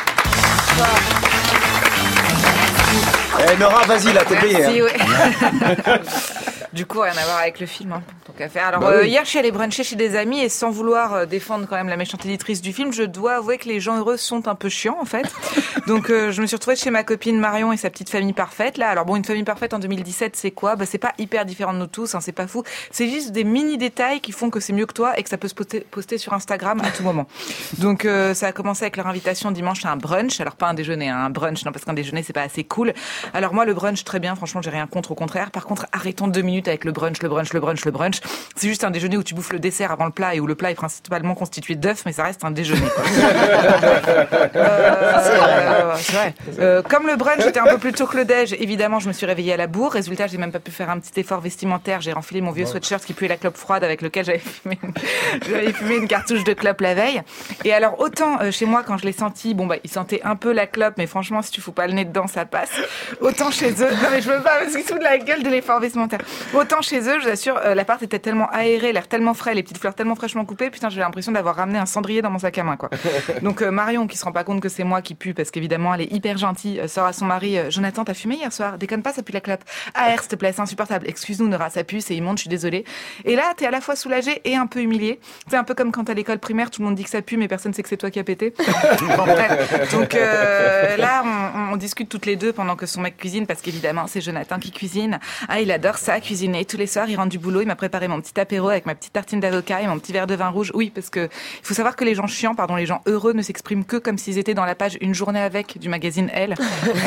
Eh Nora, vas-y là, t'es payée. Merci, hein. ouais. Du coup, rien à voir avec le film, hein, tant qu'à faire. Alors, Bah euh, oui. hier, je suis allée bruncher chez des amis et sans vouloir euh, défendre quand même la méchante éditrice du film, je dois avouer que les gens heureux sont un peu chiants, en fait. Donc, euh, je me suis retrouvée chez ma copine Marion et sa petite famille parfaite, là. Alors bon, une famille parfaite en deux mille dix-sept, c'est quoi? Bah, c'est pas hyper différent de nous tous, hein, c'est pas fou. C'est juste des mini détails qui font que c'est mieux que toi et que ça peut se poster, poster sur Instagram à tout moment. Donc, euh, ça a commencé avec leur invitation dimanche à un brunch. Alors, pas un déjeuner, hein, un brunch, non, parce qu'un déjeuner, c'est pas assez cool. Alors, moi, le brunch, très bien, franchement, j'ai rien contre, au contraire. Par contre, arrêtons deux minutes minutes avec le brunch, le brunch, le brunch, le brunch. C'est juste un déjeuner où tu bouffes le dessert avant le plat et où le plat est principalement constitué d'œufs, mais ça reste un déjeuner. Quoi. euh, c'est vrai. Euh, c'est vrai. Euh, comme le brunch était un peu plus tôt que le déj, évidemment, je me suis réveillée à la bourre. Résultat, j'ai même pas pu faire un petit effort vestimentaire. J'ai renfilé mon vieux sweatshirt qui puait la clope froide avec lequel j'avais fumé une, j'avais fumé une cartouche de clope la veille. Et alors, autant euh, chez moi, quand je l'ai senti, bon, bah, il sentait un peu la clope, mais franchement, si tu fous pas le nez dedans, ça passe. Autant chez eux, non, mais je veux pas, parce qu'ils se foutent de la gueule de l'effort vestimentaire. Autant chez eux, je vous assure, euh, l'appart était tellement aéré, l'air tellement frais, les petites fleurs tellement fraîchement coupées, putain, j'ai l'impression d'avoir ramené un cendrier dans mon sac à main, quoi. Donc, euh, Marion, qui se rend pas compte que c'est moi qui pue, parce qu'évidemment, elle est hyper gentille, euh, sort à son mari, euh, Jonathan, t'as fumé hier soir? Déconne pas, ça pue la clope. Ah, s'il te plaît, c'est insupportable. Excuse-nous, Nora, ça pue, c'est immonde, je suis désolée. Et là, t'es à la fois soulagée et un peu humiliée. C'est un peu comme quand à l'école primaire, tout le monde dit que ça pue, mais personne sait que c'est toi qui as pété. Bon, bref. Donc, euh, là, on, on discute toutes les deux pendant que son mec cuisine, parce qu'évidemment, c'est Jonathan qui cuisine. Ah, il adore ça, cuisiner. Tous les soirs, il rentre du boulot, il m'a préparé mon petit apéro avec ma petite tartine d'avocat et mon petit verre de vin rouge. Oui, parce que il faut savoir que les gens chiants, pardon, les gens heureux ne s'expriment que comme s'ils étaient dans la page Une journée avec du magazine Elle.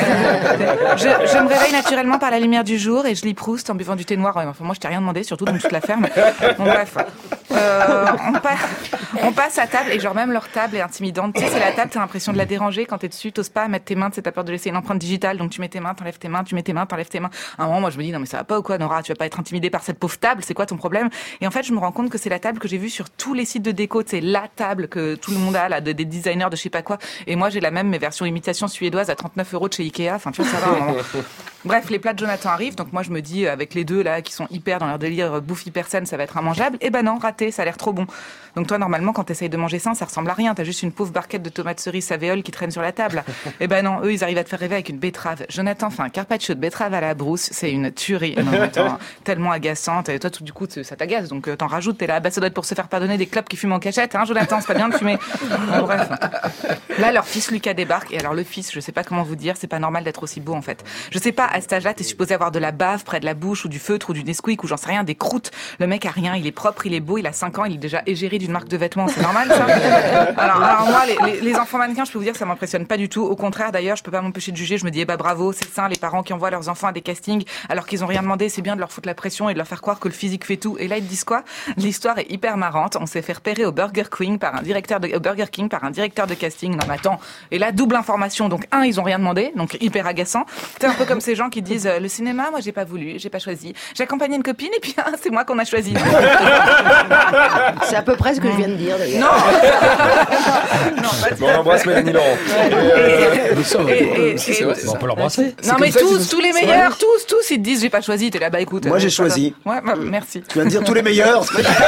Euh, je, je me réveille naturellement par la lumière du jour et je lis Proust en buvant du thé noir. Ouais, enfin, moi, je t'ai rien demandé, surtout, donc tu te la fermes. Bon, bref. Euh, on, passe, on passe à table et genre même leur table est intimidante. Tu sais, c'est la table, t'as l'impression de la déranger quand t'es dessus, t'oses pas mettre tes mains, t'as peur de laisser une empreinte digitale, donc tu mets tes mains, t'enlèves tes mains, tu mets tes mains, t'enlèves tes mains. À un moment, moi, je me dis non mais ça va pas ou quoi, Nora, tu vas pas être intimidée par cette pauvre table, c'est quoi ton problème? Et en fait, je me rends compte que c'est la table que j'ai vue sur tous les sites de déco, c'est la table que tout le monde a là, de, des designers de je sais pas quoi. Et moi, j'ai la même, mais version imitation suédoise à trente-neuf euros de chez Ikea. Enfin, tu vois, ça va. Un moment. Bref, les plats de Jonathan arrivent, donc moi je me dis avec les deux là qui sont hyper dans leur délire bouffe hyper saine, ça va être immangeable. Et ben non, raté, ça a l'air trop bon. Donc toi normalement quand t'essayes de manger sain, ça ressemble à rien, t'as juste une pauvre barquette de tomates cerises savéoles qui traîne sur la table. Et ben non, eux ils arrivent à te faire rêver avec une betterave. Jonathan fait un carpaccio de betterave à la brousse, c'est une tuerie. Non, attends, tellement agaçante. Et toi tout du coup ça t'agace, donc t'en rajoutes. T'es là, bah ça doit être pour se faire pardonner des clopes qui fument en cachette, hein Jonathan, c'est pas bien de fumer. Bon, bref. Là leur fils Lucas débarque et alors le fils, je sais pas comment vous dire, c'est pas normal d'être aussi beau en fait. Je sais pas, à cet âge-là t'es supposé avoir de la bave près de la bouche ou du feutre ou du Nesquik ou j'en sais rien, des croûtes. Le mec a rien, il est propre, il est beau, il a cinq ans, il est déjà égérie d'une marque de vêtements, c'est normal ça? alors, alors moi, les, les, les enfants mannequins, je peux vous dire que ça m'impressionne pas du tout. Au contraire, d'ailleurs, je peux pas m'empêcher de juger. Je me dis, eh bah bravo, c'est ça, les parents qui envoient leurs enfants à des castings alors qu'ils ont rien demandé, c'est bien de leur foutre la pression et de leur faire croire que le physique fait tout. Et là, ils disent quoi? L'histoire est hyper marrante. On s'est fait repérer au Burger King par un directeur de, au Burger King par un directeur de casting. Non mais attends. Et là, double information. Donc un, ils ont rien demandé, donc hyper agaçant. C'est un peu comme ces gens qui disent, euh, le cinéma, moi j'ai pas voulu, j'ai pas choisi. J'ai accompagné une copine et puis hein, c'est moi qu'on a choisi. C'est à peu près ce que je viens de dire d'ailleurs. Non. non, bon, on embrasse Mélanie Laurent. On peut l'embrasser. Non mais tous, tous les meilleurs, tous, tous, ils te disent j'ai pas choisi. T'es là, bah écoute. Moi j'ai choisi. Ouais, bah, merci. Tu viens de dire tous les meilleurs.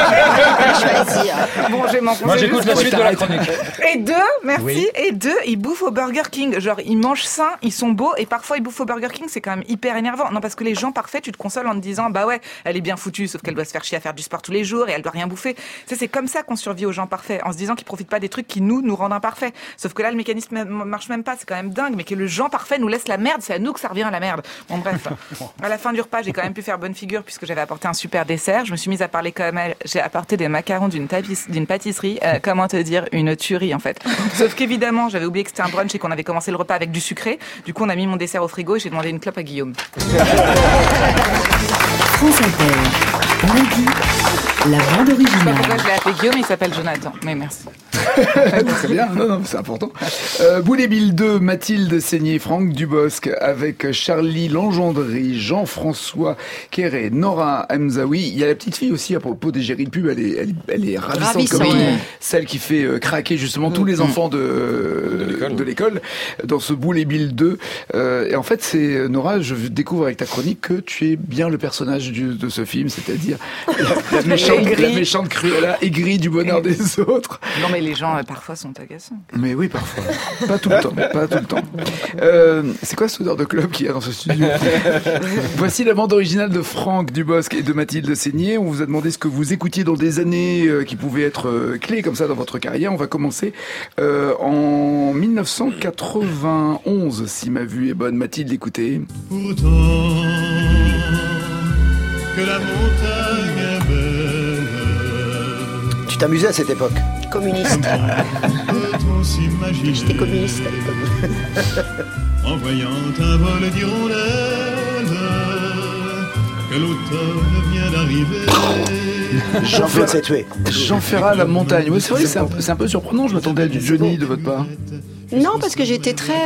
Bon, j'ai mon Moi j'écoute la suite de la chronique. Et deux, merci. Oui. Et deux, ils bouffent au Burger King. Genre ils mangent sain, ils sont beaux et parfois ils bouffent au Burger King. C'est quand même hyper énervant. Non parce que les gens parfaits, tu te consoles en te disant bah ouais, elle est bien foutue, sauf qu'elle doit se faire chier à faire du sport tous les jours et elle doit rien bouffer. C'est c'est comme ça qu'on survit aux gens parfaits, en se disant qu'ils profitent pas des trucs qui nous nous rendent imparfaits. Sauf que là le mécanisme marche même pas, c'est quand même dingue, mais que le gens parfait nous laisse la merde, c'est à nous que ça revient à la merde. Bon bref, à la fin du repas j'ai quand même pu faire bonne figure puisque j'avais apporté un super dessert. Je me suis mise à parler comme elle, j'ai apporté des macarons d'une, tapis, d'une pâtisserie, euh, comment te dire, une tuerie en fait. Sauf qu'évidemment j'avais oublié que c'était un brunch et qu'on avait commencé le repas avec du sucré. Du coup on a mis mon dessert au frigo et j'ai demandé une clope à Guillaume. France Inter, lundi, la bande originale. Je sais pas pourquoi je l'ai appelé Guillaume, il s'appelle Jonathan, mais merci. Très bien, non, non, c'est important. Euh, Boule et Bill deux, Mathilde Seigné, Franck Dubosc, avec Charlie Langendry, Jean-François Quéré, Nora Hamzaoui. Il y a la petite fille aussi, à propos des géries de pub, elle est, elle, elle est ravissante, Ravissant, comme ouais. celle qui fait euh, craquer justement mmh. tous les enfants de, de, l'école, de l'école dans ce Boule et Bill deux. Euh, et en fait, c'est, Nora, je découvre avec ta chronique que tu es bien le personnage du, de ce film, c'est-à-dire la, la, méchante, la méchante Cruella, aigrie du bonheur des autres. Non mais les gens euh, parfois sont agaçants. Mais oui, parfois. Pas tout le temps. Pas tout le temps. Euh, c'est quoi cette odeur de club qu'il y a dans ce studio? Voici la bande originale de Franck Dubosc et de Mathilde Seigné. On vous a demandé ce que vous écoutiez dans des années euh, qui pouvaient être euh, clés comme ça dans votre carrière. On va commencer euh, en dix-neuf cent quatre-vingt-onze, si ma vue est bonne. Mathilde, écoutez. Pourtant que la montagne est belle. Tu t'amusais à cette époque? Communiste. Peut-on s'imaginer J'étais communiste à l'époque. en voyant un vol d'hirondelles que l'automne vient d'arriver. Jean Ferrat s'est tué. Jean Ferrat, La Montagne. Oui, c'est vrai, c'est un, peu- c'est un peu surprenant. Je m'attendais à du Johnny de votre part. Non, parce que j'étais très,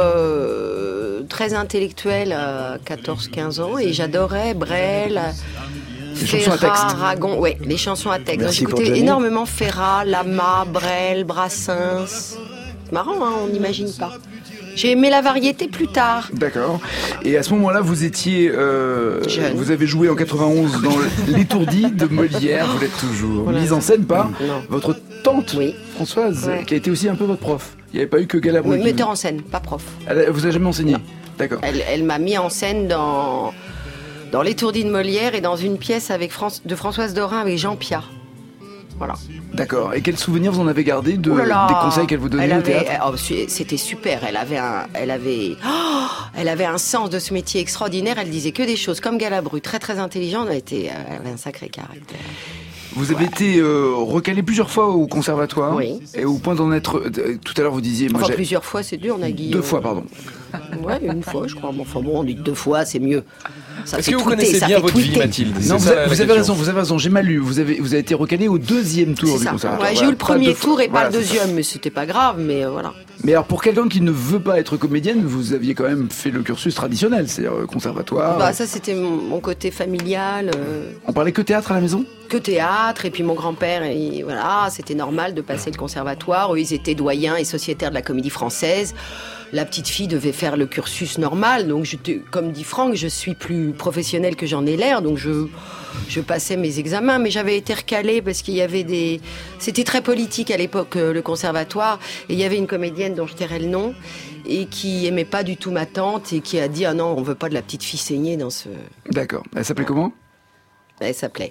euh, très intellectuelle à quatorze quinze ans et j'adorais Brel, Les chansons à Ferrat, texte. Aragon. Ouais, les chansons à texte. Merci pour J'écoutais Johnny. énormément Ferrat, Lama, Brel, Brassens. C'est marrant, hein, on n'imagine pas. J'ai aimé la variété plus tard. D'accord. Et à ce moment-là, vous étiez, euh, Jeune. vous avez joué en quatre-vingt-onze dans L'étourdi de Molière. Vous l'êtes toujours. Voilà. Mise en scène par Non. votre tante Oui. Françoise, Ouais. qui a été aussi un peu votre prof. Il n'y avait pas eu que Galabru. Oui, qui metteur vous- en scène, pas prof. Elle a- vous a jamais enseigné. Non. D'accord. Elle, elle m'a mis en scène dans, dans L'étourdi de Molière et dans une pièce avec France, de Françoise Dorin avec Jean Piat. Voilà. D'accord. Et quels souvenirs vous en avez gardé de, Ouh là là. des conseils qu'elle vous donnait Elle au avait- théâtre? oh, c'était super. Elle avait un, elle avait, oh, elle avait un sens de ce métier extraordinaire. Elle disait que des choses comme Galabru, très très intelligente. Elle, était, elle avait un sacré caractère. Vous avez été euh, recalé plusieurs fois au conservatoire. Oui. Et au point d'en être. euh, tout à l'heure, vous disiez. Moi, Enfin, j'ai- plusieurs fois, c'est dur, Nagui. Deux fois, pardon. Ouais, une fois, je crois. Bon, enfin bon, on dit deux fois, c'est mieux. Ça Est-ce fait que vous tweeter, connaissez ça bien fait votre vie, tweeter. Mathilde? C'est Non, vous, ça, avez, la vous avez question. raison, vous avez raison, j'ai mal lu. Vous avez, vous avez été recalé au deuxième tour C'est du ça. conservatoire. Ouais, j'ai Voilà, eu le pas premier deux tour fois. et pas Voilà, le c'est ça. deuxième, mais c'était pas grave, mais euh, voilà. Mais alors, pour quelqu'un qui ne veut pas être comédienne, vous aviez quand même fait le cursus traditionnel, c'est-à-dire euh, conservatoire. Bah, ça, c'était mon, mon côté familial. euh, On parlait que théâtre à la maison? que théâtre, et puis mon grand-père, il- voilà, c'était normal de passer le conservatoire. Eux, ils étaient doyens et sociétaires de la Comédie Française. La petite fille devait faire le cursus normal, donc j'étais- comme dit Franck, je suis plus professionnelle que j'en ai l'air, donc je, je passais mes examens, mais j'avais été recalée parce qu'il y avait des... C'était très politique à l'époque, euh, le conservatoire, et il y avait une comédienne dont je tairai le nom, et qui aimait pas du tout ma tante, et qui a dit « Ah non, on veut pas de la petite fille saignée dans ce... » D'accord. Elle s'appelait comment? Elle s'appelait.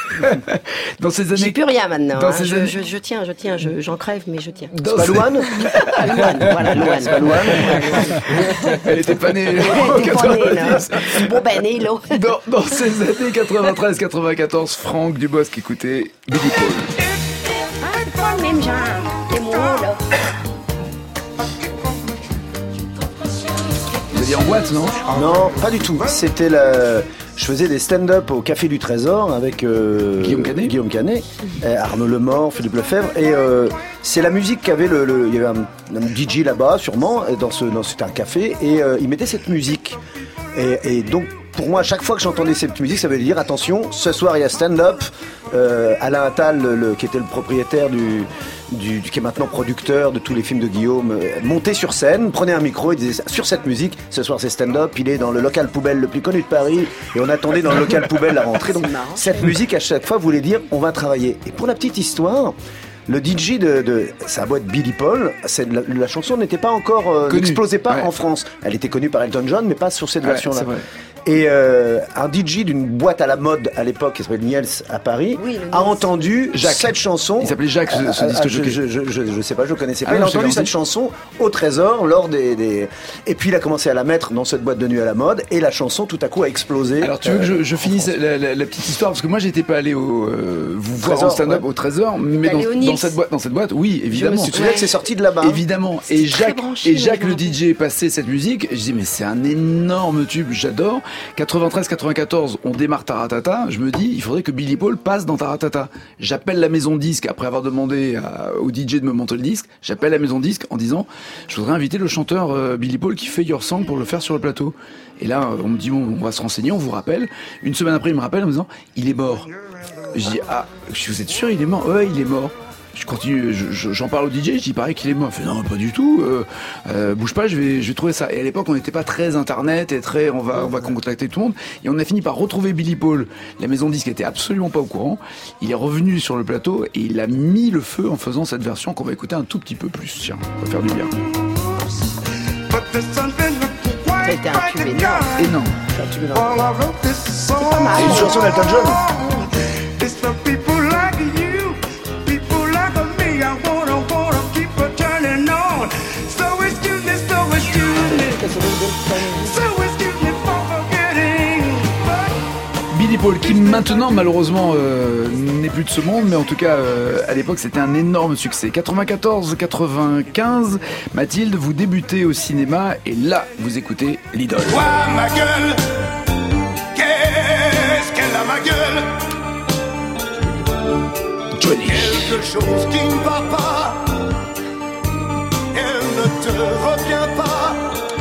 Dans ces J'y années. plus rien maintenant. Dans hein. ces Je, années- je- je tiens, je tiens, je- j'en crève, mais je tiens. Dans C'est pas ces- Louane Louane, voilà, Louane. C'est pas Louane Elle était pas née. en Elle était pas née, quatre-vingt-dix. là. Bon ben, né, l'eau. Dans, dans ces années quatre-vingt-treize quatre-vingt-quatorze, Franck Dubosc écoutait Billy Paul. Même genre, les mots, là. Vous alliez en boîte, non? Non, pas du tout. C'était la... Je faisais des stand-up au Café du Trésor avec euh, Guillaume Canet. Guillaume Canet, euh, Arnaud Lemort, Philippe Lefebvre. Et euh, c'est la musique qu'avait le, le- il y avait un, un D J là-bas, sûrement, et dans ce, dans, c'était un café, et euh, il mettait cette musique. Et, et donc, pour moi, à chaque fois que j'entendais cette musique, ça veut dire attention, ce soir il y a stand-up. Euh, Alain Attal, le, le- qui était le propriétaire du, du, du- qui est maintenant producteur de tous les films de Guillaume, euh, montait sur scène, prenait un micro et disait sur cette musique, ce soir c'est stand-up. Il est dans le local poubelle le plus connu de Paris et on attendait dans le local poubelle la rentrée. Donc C'est marrant. cette musique à chaque fois voulait dire on va travailler. Et pour la petite histoire. Le D J de, de sa boîte Billy Paul, c'est- la, la chanson n'était pas encore, euh, Connue. n'explosait pas Ouais. en France. Elle était connue par Elton John, mais pas sur cette Ouais, version-là. c'est vrai. Et euh, un D J d'une boîte à la mode à l'époque, qui s'appelle Niels à Paris, Oui, le a Niels. entendu Jacques. cette chanson. Il s'appelait Jacques, ce- ce Ah, disque ah, je, jockey. je, je, je, je sais pas, je connaissais pas. Ah il a non, je l'ai entendu cette entendu. chanson au Trésor lors des, des. Et puis il a commencé à la mettre dans cette boîte de nuit à la mode, et la chanson tout à coup a explosé. Alors tu veux que je, je euh, finisse la, la- la petite histoire parce que moi j'étais pas allé au euh, vous voir Trésor, en stand-up ouais. au Trésor, mais allé dans, au dans Niels. cette boîte, dans cette boîte, oui évidemment. Tu te souviens que c'est sorti de là-bas hein Évidemment. Et très Jacques, branché, et Jacques moi, le je D J passait cette musique. Je dis mais c'est un énorme tube, j'adore. quatre-vingt-treize quatre-vingt-quatorze, on démarre Taratata. Je me dis il faudrait que Billy Paul passe dans Taratata. J'appelle la maison disque après avoir demandé à- au D J de me monter le disque. J'appelle la maison disque en disant je voudrais inviter le chanteur euh, Billy Paul qui fait Your Song pour le faire sur le plateau. Et là on me dit bon, on va se renseigner, on vous rappelle. Une semaine après il me rappelle en me disant il est mort. Je dis ah vous êtes sûr il est mort? Ouais il est mort. Je continue, je- je- j'en parle au D J, je dis pareil qu'il est mort. Il fait non, pas du tout. Euh, euh, bouge pas, je vais, je vais trouver ça. Et à l'époque, on n'était pas très internet et très, on va, on va contacter tout le monde. Et on a fini par retrouver Billy Paul. La maison disque était absolument pas au courant. Il est revenu sur le plateau et il a mis le feu en faisant cette version qu'on va écouter un tout petit peu plus. Tiens, on va faire du bien. Ça a été un tube énorme. Énorme. C'est pas mal. C'est une chanson d'Elton John. Billy Paul, qui maintenant malheureusement euh, n'est plus de ce monde, mais en tout cas euh, à l'époque c'était un énorme succès. quatre-vingt-quatorze quatre-vingt-quinze, Mathilde, vous débutez au cinéma et là vous écoutez l'idole. Vois ma gueule, quelle Johnny. Quelque chose qui ne va pas, elle ne te revient pas.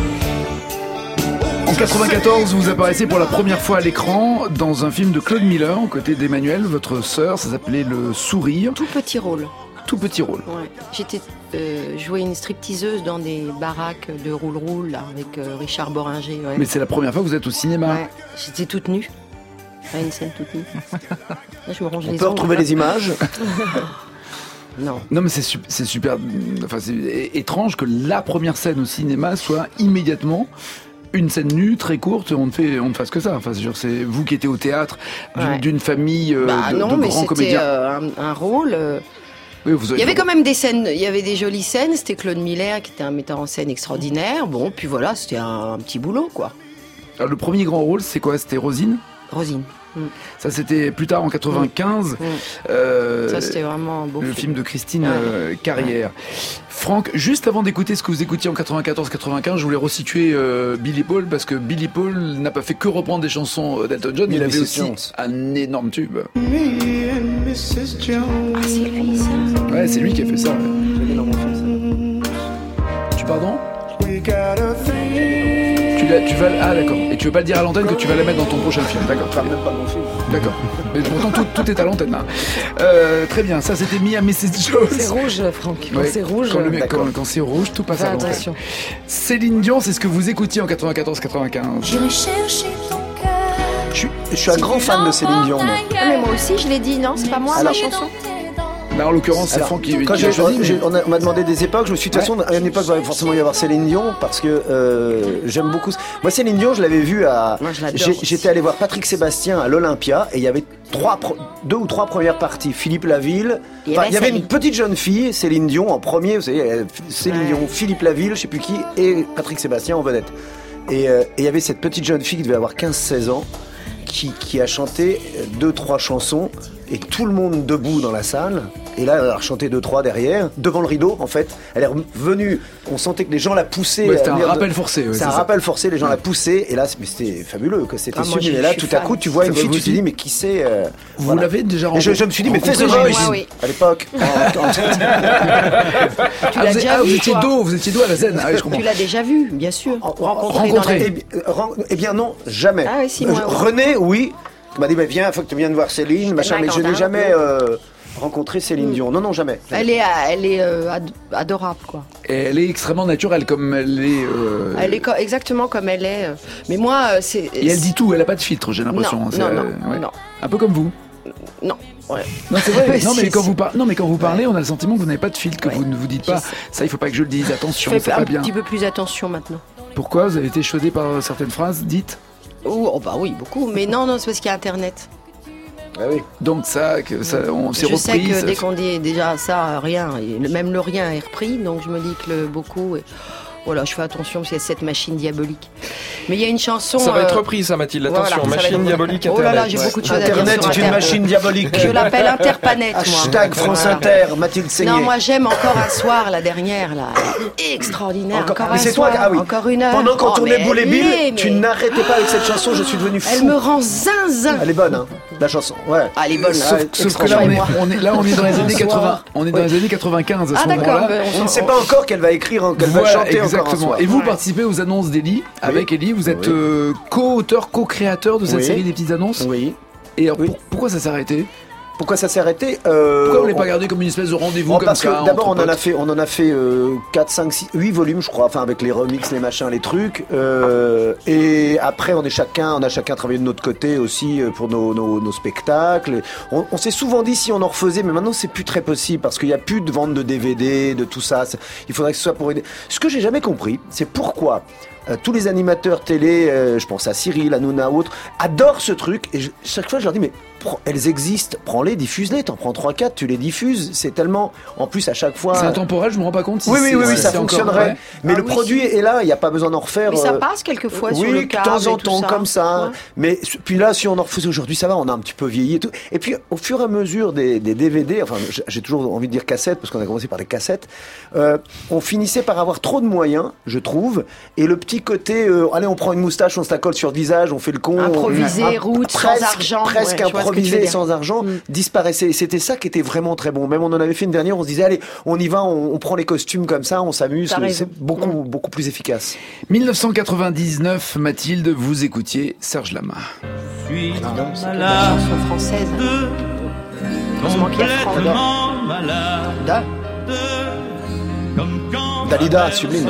En quatre-vingt-quatorze, vous apparaissez pour la première fois à l'écran dans un film de Claude Miller, aux côtés d'Emmanuelle, votre sœur. Ça s'appelait Le Sourire. Tout petit rôle. Tout petit rôle. Ouais. J'étais euh, joué une stripteaseuse dans des baraques de roule-roule là, avec euh, Richard Boringer. Ouais. Mais c'est la première fois que vous êtes au cinéma. Ouais. J'étais toute nue. Ouais, une scène toute nue. Là, je me ronge On les peut ongles, retrouver là. les images. Non. Non, mais c'est, su- c'est super. Enfin, c'est é- étrange que la première scène au cinéma soit immédiatement une scène nue, très courte. On ne fait, on ne fasse que ça. Enfin, c'est, genre, c'est vous qui étiez au théâtre d'une, Ouais. d'une famille euh, Bah de, non, de mais grands c'était comédiens. euh, un, un rôle. euh, Oui, vous avez- Il y avait quand même des scènes, il y avait des jolies scènes. C'était Claude Miller qui était un metteur en scène extraordinaire. Bon, puis voilà, c'était un, un petit boulot, quoi. Alors, le premier grand rôle, c'est quoi? C'était Rosine. Rosine. Mm. Ça, c'était plus tard en quatre-vingt-quinze. Mm. Euh, Ça, c'était vraiment un beau le film. film de Christine Ouais. euh, Carrière. Franck, juste avant d'écouter ce que vous écoutiez en quatre-vingt-quatorze quatre-vingt-quinze, je voulais resituer euh, Billy Paul, parce que Billy Paul n'a pas fait que reprendre des chansons d'Elton John, il Mais avait missus aussi Jones. un énorme tube. Me and missus Jones. Ah, c'est lui, ça. Ouais, c'est lui qui a fait ça. ouais. Tu pardon? We got a thing. Tu, la- tu vas, ah d'accord. Et tu veux pas le dire à l'antenne que tu vas la mettre dans ton prochain film? D'accord. Très bien. Même pas de mon film. D'accord. Mais pourtant tout, tout est à l'antenne. Hein. Euh, très bien. Ça, c'était Me and missus Jones. C'est rouge, Franck. Quand Ouais, c'est rouge, Quand, le- euh, quand- quand c'est rouge, tout passe fais à l'antenne. attention. Céline Dion, c'est ce que vous écoutiez en quatre-vingt-quatorze quatre-vingt-quinze. J'irai chercher ton cœur. Je suis, je suis un grand fan de Céline Dion. moi. Ah, mais moi aussi, je l'ai dit, non, c'est pas moi, Alors- ma chanson. Là, en l'occurrence, c'est Alors, Franck qui, quand qui j'ai, l'a choisi. j'ai- mais- on, a- on m'a demandé des époques, je me suis dit, de toute façon, à une époque, il va forcément y avoir Céline Dion, parce que euh, j'aime beaucoup. Moi, Céline Dion, je l'avais vue à. Moi, je l'adore j'ai- aussi. J'étais allé voir Patrick Sébastien à l'Olympia, et il y avait trois, pro- deux ou trois premières parties. Philippe Laville. Il y Enfin, avait il y avait Céline. une petite jeune fille, Céline Dion, en premier, vous savez, euh, Céline Ouais. Dion, Philippe Laville, je sais plus qui, et Patrick Sébastien en vedette. Et euh, et il y avait cette petite jeune fille qui devait avoir quinze seize ans, qui, qui a chanté euh, deux, trois chansons, et tout le monde debout dans la salle. Et là, elle a chanté deux, trois derrière, devant le rideau, en fait. Elle est revenue, on sentait que les gens la poussaient. Ouais, c'était à un venir de- rappel forcé. ouais, C'est c'est un ça. rappel forcé, les gens la poussaient, et là, c'est- mais c'était fabuleux, que c'était Ah, moi, sublime. je- Et là, je tout suis à fan. coup, tu vois une Ça fille, va tu te vous dis, mais qui c'est euh, Vous voilà. l'avez déjà Et rencontré? je, je me suis dit, mais fais The rencontré, Voice Moi, oui. à l'époque. Tu Ah, l'as vous, déjà ah, vous vu, étiez toi. dos, vous étiez dos à la scène. Ah, oui, je comprends. Tu l'as déjà vu, bien sûr. Rencontré dans rencontré. la- Eh, bien- euh, ren- eh bien non, jamais. Ah oui, si, moi, Euh, oui. René, oui. Tu m'as dit, bah, viens, il faut que tu viennes voir Céline, machin, mais je n'ai Magandin, jamais oui. euh, rencontré Céline Dion. Non, non, jamais. Elle est, elle est euh, ad- adorable, quoi. Et elle est extrêmement naturelle, comme elle est. euh, Elle est co- exactement comme elle est. euh. Mais moi, euh, c'est. Et elle dit tout, elle a pas de filtre, j'ai l'impression. Non, hein, c'est, non, euh, non, ouais. non. Un peu comme vous. Non, ouais. Non, c'est vrai. non, mais Si, quand si. vous par- non, mais quand vous parlez, on a le sentiment que vous n'avez pas de filtre, que Ouais. vous ne vous dites Je pas. sais. Ça, il faut pas que je le dise. Je Attention, fais c'est un pas bien. petit peu plus attention maintenant. Pourquoi vous avez été choqué par certaines phrases dites? Oh, oh, bah oui, beaucoup. Mais non, non, c'est parce qu'il y a Internet. Ah oui. Donc ça, que ça, on s'est Je sais repris. que ça- dès qu'on dit déjà ça, rien, et le- même le rien est repris, donc je me dis que le beaucoup. Est... Voilà, je fais attention parce qu'il y a cette machine diabolique. Mais il y a une chanson. Ça va être euh, repris, ça, Mathilde. voilà, Attention, ça va machine être- diabolique, Oh là là, Internet. j'ai Ouais. beaucoup de choses à dire Internet sur est une Internet. machine diabolique. Je l'appelle Interpanet, moi. Hashtag France Voilà. Inter, Mathilde Seigné. Non, moi j'aime encore un soir, la dernière, là. Extraordinaire. Encore- Encore, mais un c'est toi, soir, ah oui. encore une heure. Pendant qu'on Oh, tournait mais Boule et elle Bill, l'est, tu mais- n'arrêtais pas avec cette chanson, je suis devenu fou. Elle me rend zinzin. Elle est bonne, hein, la chanson. Ouais. Ah, elle est bonne, là. Sauf, Ouais, sauf que là, on est, moi. on est, là, on est dans les années quatre-vingts. On est dans Oui. les années quatre-vingt-quinze à ce Ah, d'accord. moment-là. ben, on On ne s'en- sait pas encore qu'elle va écrire, qu'elle va Voilà, chanter encore un exactement. soir. Et vous Ouais. participez aux annonces d'Eli avec Eli. Vous êtes Oui. euh, co-auteur, co-créateur de cette Oui. série des petites annonces. Oui. Et alors, Oui. pour- pourquoi ça s'est arrêté? Pourquoi ça s'est arrêté euh, Pourquoi on l'a pas on- gardé comme une espèce de rendez-vous Oh, comme parce ça que d'abord on entre en a potes fait on en a fait euh, quatre, cinq, six, huit volumes je crois, enfin avec les remixes, les machins, les trucs euh, et après on est chacun on a chacun travaillé de notre côté aussi euh, pour nos, nos, nos spectacles. On, on s'est souvent dit si on en refaisait, mais maintenant c'est plus très possible parce qu'il n'y a plus de vente de D V D, de tout ça. C'est- il faudrait que ce soit pour aider. Ce que j'ai jamais compris, c'est pourquoi euh, tous les animateurs télé, euh, je pense à Cyril, à Nouna ou autres, adorent ce truc et je- chaque fois je leur dis mais prends- elles existent, prends-les, diffuse-les, t'en prends trois quatre, tu les diffuses, c'est tellement en plus à chaque fois. C'est intemporel, je me rends pas compte. Si Oui, oui, c'est- oui, oui, si ça c'est encore fonctionnerait. vrai. Mais Ah le oui, produit est là, il n'y a pas besoin d'en refaire. Mais ça euh, passe quelquefois sur oui, le de câble temps en et tout temps, ça. comme ça. Ouais. Mais puis là, si on en refaisait aujourd'hui, ça va, on a un petit peu vieilli et tout. Et puis, au fur et à mesure des, des D V D, enfin, j'ai- j'ai toujours envie de dire cassettes, parce qu'on a commencé par des cassettes, euh, on finissait par avoir trop de moyens, je trouve, et le petit petit côté, euh, allez, on prend une moustache, on se la colle sur le visage, on fait le con. Improvisé, route, sans argent. Presque Ouais, improvisé, sans argent, mm. disparaissait. Et c'était ça qui était vraiment très bon. Même on en avait fait une dernière, on se disait, allez, on y va, on, on prend les costumes comme ça, on s'amuse. C'est beaucoup, mm. beaucoup plus efficace. dix-neuf cent quatre-vingt-dix-neuf, Mathilde, vous écoutiez Serge Lama. Je suis ah non, c'est que la chanson française. Heureusement qu'il y a Franck. malade. Dalida, sublime.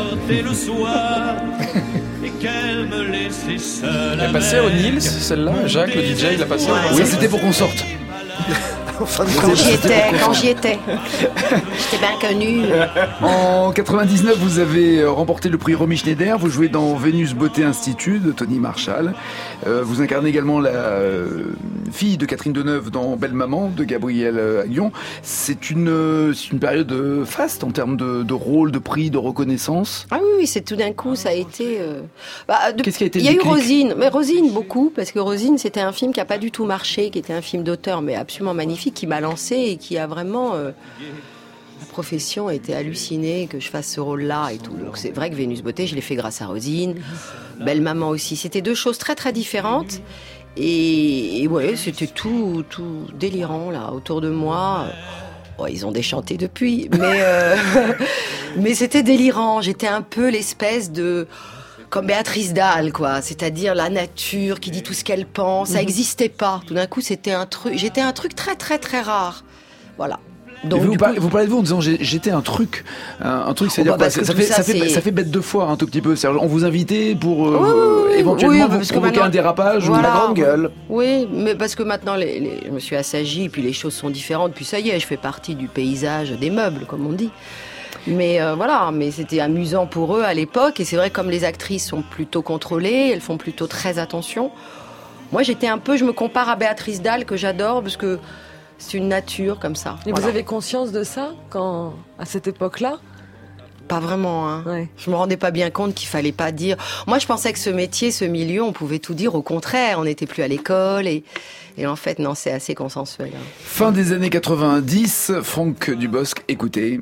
Elle est passée au Nils, celle-là. Jacques, le D J, il l'a passée. Oui, ça c'était pour qu'on sorte. Enfin, quand j'y étais, quand j'y étais. J'étais bien connue. En quatre-vingt-dix-neuf, vous avez remporté le prix Romy Schneider. Vous jouez dans Vénus Beauté Institute de Tony Marshall. Euh, vous incarnez également la euh, fille de Catherine Deneuve dans Belle Maman de Gabriel Aguillon. C'est une, c'est une période faste en termes de, de rôle, de prix, de reconnaissance. Ah oui, oui, c'est tout d'un coup, ça a été... Euh... Bah, de... Qu'est-ce qui a été Il y a le eu déclic ? Rosine, mais Rosine beaucoup, parce que Rosine, c'était un film qui n'a pas du tout marché, qui était un film d'auteur, mais absolument magnifique, qui m'a lancé et qui a vraiment... Euh... La profession a été hallucinée que je fasse ce rôle-là et tout. Donc c'est vrai que Vénus Beauté, je l'ai fait grâce à Rosine. Belle Maman aussi. C'était deux choses très très différentes. Et, et ouais, c'était tout, tout délirant là autour de moi. Oh, ils ont déchanté depuis, mais euh, mais c'était délirant. J'étais un peu l'espèce de comme Béatrice Dalle, quoi. C'est-à-dire la nature qui dit tout ce qu'elle pense. Ça n'existait pas. Tout d'un coup, c'était un truc. J'étais un truc très très très rare. Voilà. Donc, vous, parlez, coup... vous parlez de vous en disant j'ai, j'étais un truc, un, un truc, c'est-à-dire oh bah, ça, ça, fait, ça, ça, fait, ça fait bête de foire un tout petit peu. C'est-à-dire, on vous invitait pour euh, oui, oui, éventuellement oui, vous provoquer maintenant, un dérapage voilà, ou la grande gueule. Oui, mais parce que maintenant les, les, je me suis assagie, puis les choses sont différentes, puis ça y est, je fais partie du paysage des meubles, comme on dit. Mais euh, voilà, mais c'était amusant pour eux à l'époque, et c'est vrai comme les actrices sont plutôt contrôlées, elles font plutôt très attention. Moi, j'étais un peu, je me compare à Béatrice Dalle que j'adore parce que c'est une nature comme ça. Et voilà. Vous avez conscience de ça quand, à cette époque-là ? Pas vraiment, hein. Ouais. Je me rendais pas bien compte qu'il fallait pas dire. Moi, je pensais que ce métier, ce milieu, on pouvait tout dire. Au contraire, on n'était plus à l'école et, et en fait, non, c'est assez consensuel. Hein. Fin des années quatre-vingt-dix, Franck Dubosc, écoutez.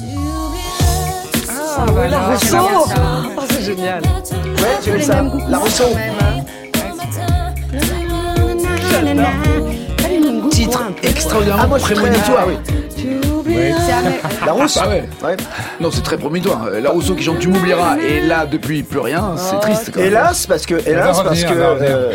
Ah, bah, la Rousseau. Oh, c'est génial. Ouais, tu veux ça. La Rousseau. Titre extraordinairement ah, prémonitoire. Oui. Oui. La Rousseau. Ah ouais. Ouais. Non, c'est très prémonitoire. La Rousseau qui chante Tu m'oublieras et là depuis plus rien, c'est triste. Quand même. Hélas, parce que hélas parce que. Euh...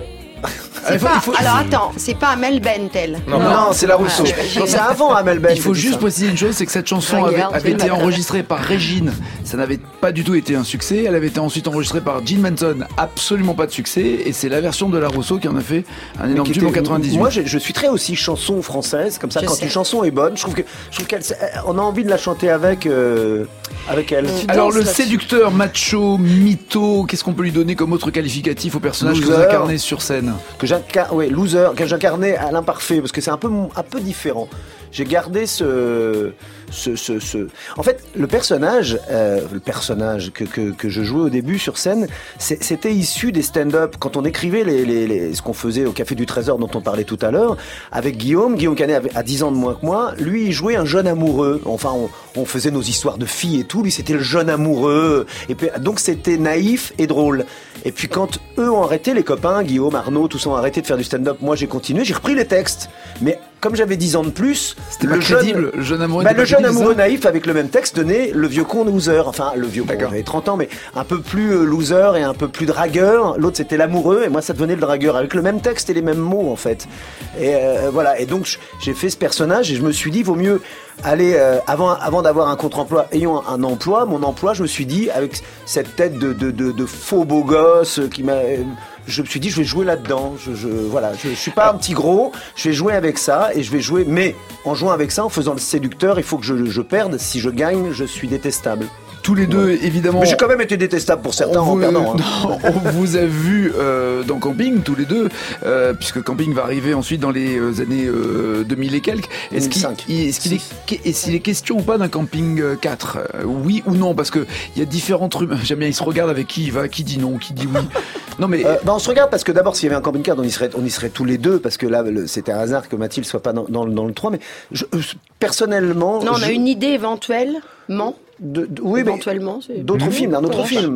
C'est pas, faut... Alors attends, c'est pas Amel Bent, elle. Non, non, non c'est la Rousseau. Ah, c'est avant Amel Bent. Il faut juste préciser une chose, c'est que cette chanson avait, avait été enregistrée par Régine. Ça n'avait pas du tout été un succès. Elle avait été ensuite enregistrée par Gene Manson. Absolument pas de succès. Et c'est la version de la Rousseau qui en a fait un énorme tube en quatre-vingt-dix-huit. Moi, je, je suis très aussi chanson française. Comme ça, je quand sais. Une chanson est bonne, je trouve que je trouve qu'elle, on a envie de la chanter avec, euh, avec elle. Alors le séducteur, macho, mytho, qu'est-ce qu'on peut lui donner comme autre qualificatif au personnage Loser. Que vous incarnez sur scène? Que j'incarne, ouais, loser, que j'incarnais à l'imparfait, parce que c'est un peu, un peu différent. J'ai gardé ce, ce, ce, ce... En fait, le personnage, euh, le personnage que, que, que je jouais au début sur scène, c'est, c'était issu des stand-up. Quand on écrivait les, les, les, ce qu'on faisait au Café du Trésor dont on parlait tout à l'heure, avec Guillaume, Guillaume Canet avait, a dix ans de moins que moi, lui, il jouait un jeune amoureux. Enfin, on, on faisait nos histoires de filles et tout, lui, c'était le jeune amoureux. Et puis, donc, c'était naïf et drôle. Et puis, quand eux ont arrêté, les copains, Guillaume, Arnaud, tous ont arrêté de faire du stand-up, moi, j'ai continué, j'ai repris les textes. Mais comme j'avais dix ans de plus, c'était pas crédible, le jeune amoureux, bah, le jeune amoureux naïf avec le même texte donnait le vieux con loser. Enfin, le vieux con, j'avais trente ans, mais un peu plus euh, loser et un peu plus dragueur. L'autre, c'était l'amoureux, et moi, ça devenait le dragueur, avec le même texte et les mêmes mots, en fait. Et euh, voilà. Et donc, j'ai fait ce personnage, et je me suis dit, vaut mieux aller, euh, avant, avant d'avoir un contre-emploi, ayant un emploi, mon emploi, je me suis dit, avec cette tête de, de, de, de faux beau gosse qui m'a... Euh, je me suis dit, je vais jouer là-dedans. Je, je, voilà, je, je suis pas un petit gros. Je vais jouer avec ça et je vais jouer. Mais en jouant avec ça, en faisant le séducteur, il faut que je, je perde. Si je gagne, je suis détestable. Tous les deux, ouais. Évidemment. Mais j'ai quand même été détestable pour certains vous, en perdant. Hein. Non, on vous a vu euh, dans Camping, tous les deux, euh, puisque Camping va arriver ensuite dans les années euh, deux mille et quelques. Est-ce qu'il, est-ce qu'il est, est, s'il est question ou pas d'un Camping quatre euh, oui ou non? Parce qu'il y a différentes rumeurs. J'aime bien, ils se regardent avec qui il va, qui dit non, qui dit oui. Non, mais... Euh, bah on se regarde parce que d'abord, s'il y avait un Camping quatre, on y serait, on y serait tous les deux, parce que là, le, c'était un hasard que Mathilde soit pas dans, dans, dans le trois. Mais je, personnellement... Non, on je... a une idée éventuellement. De, de, oui, éventuellement, mais d'autres mmh, films, un autre film.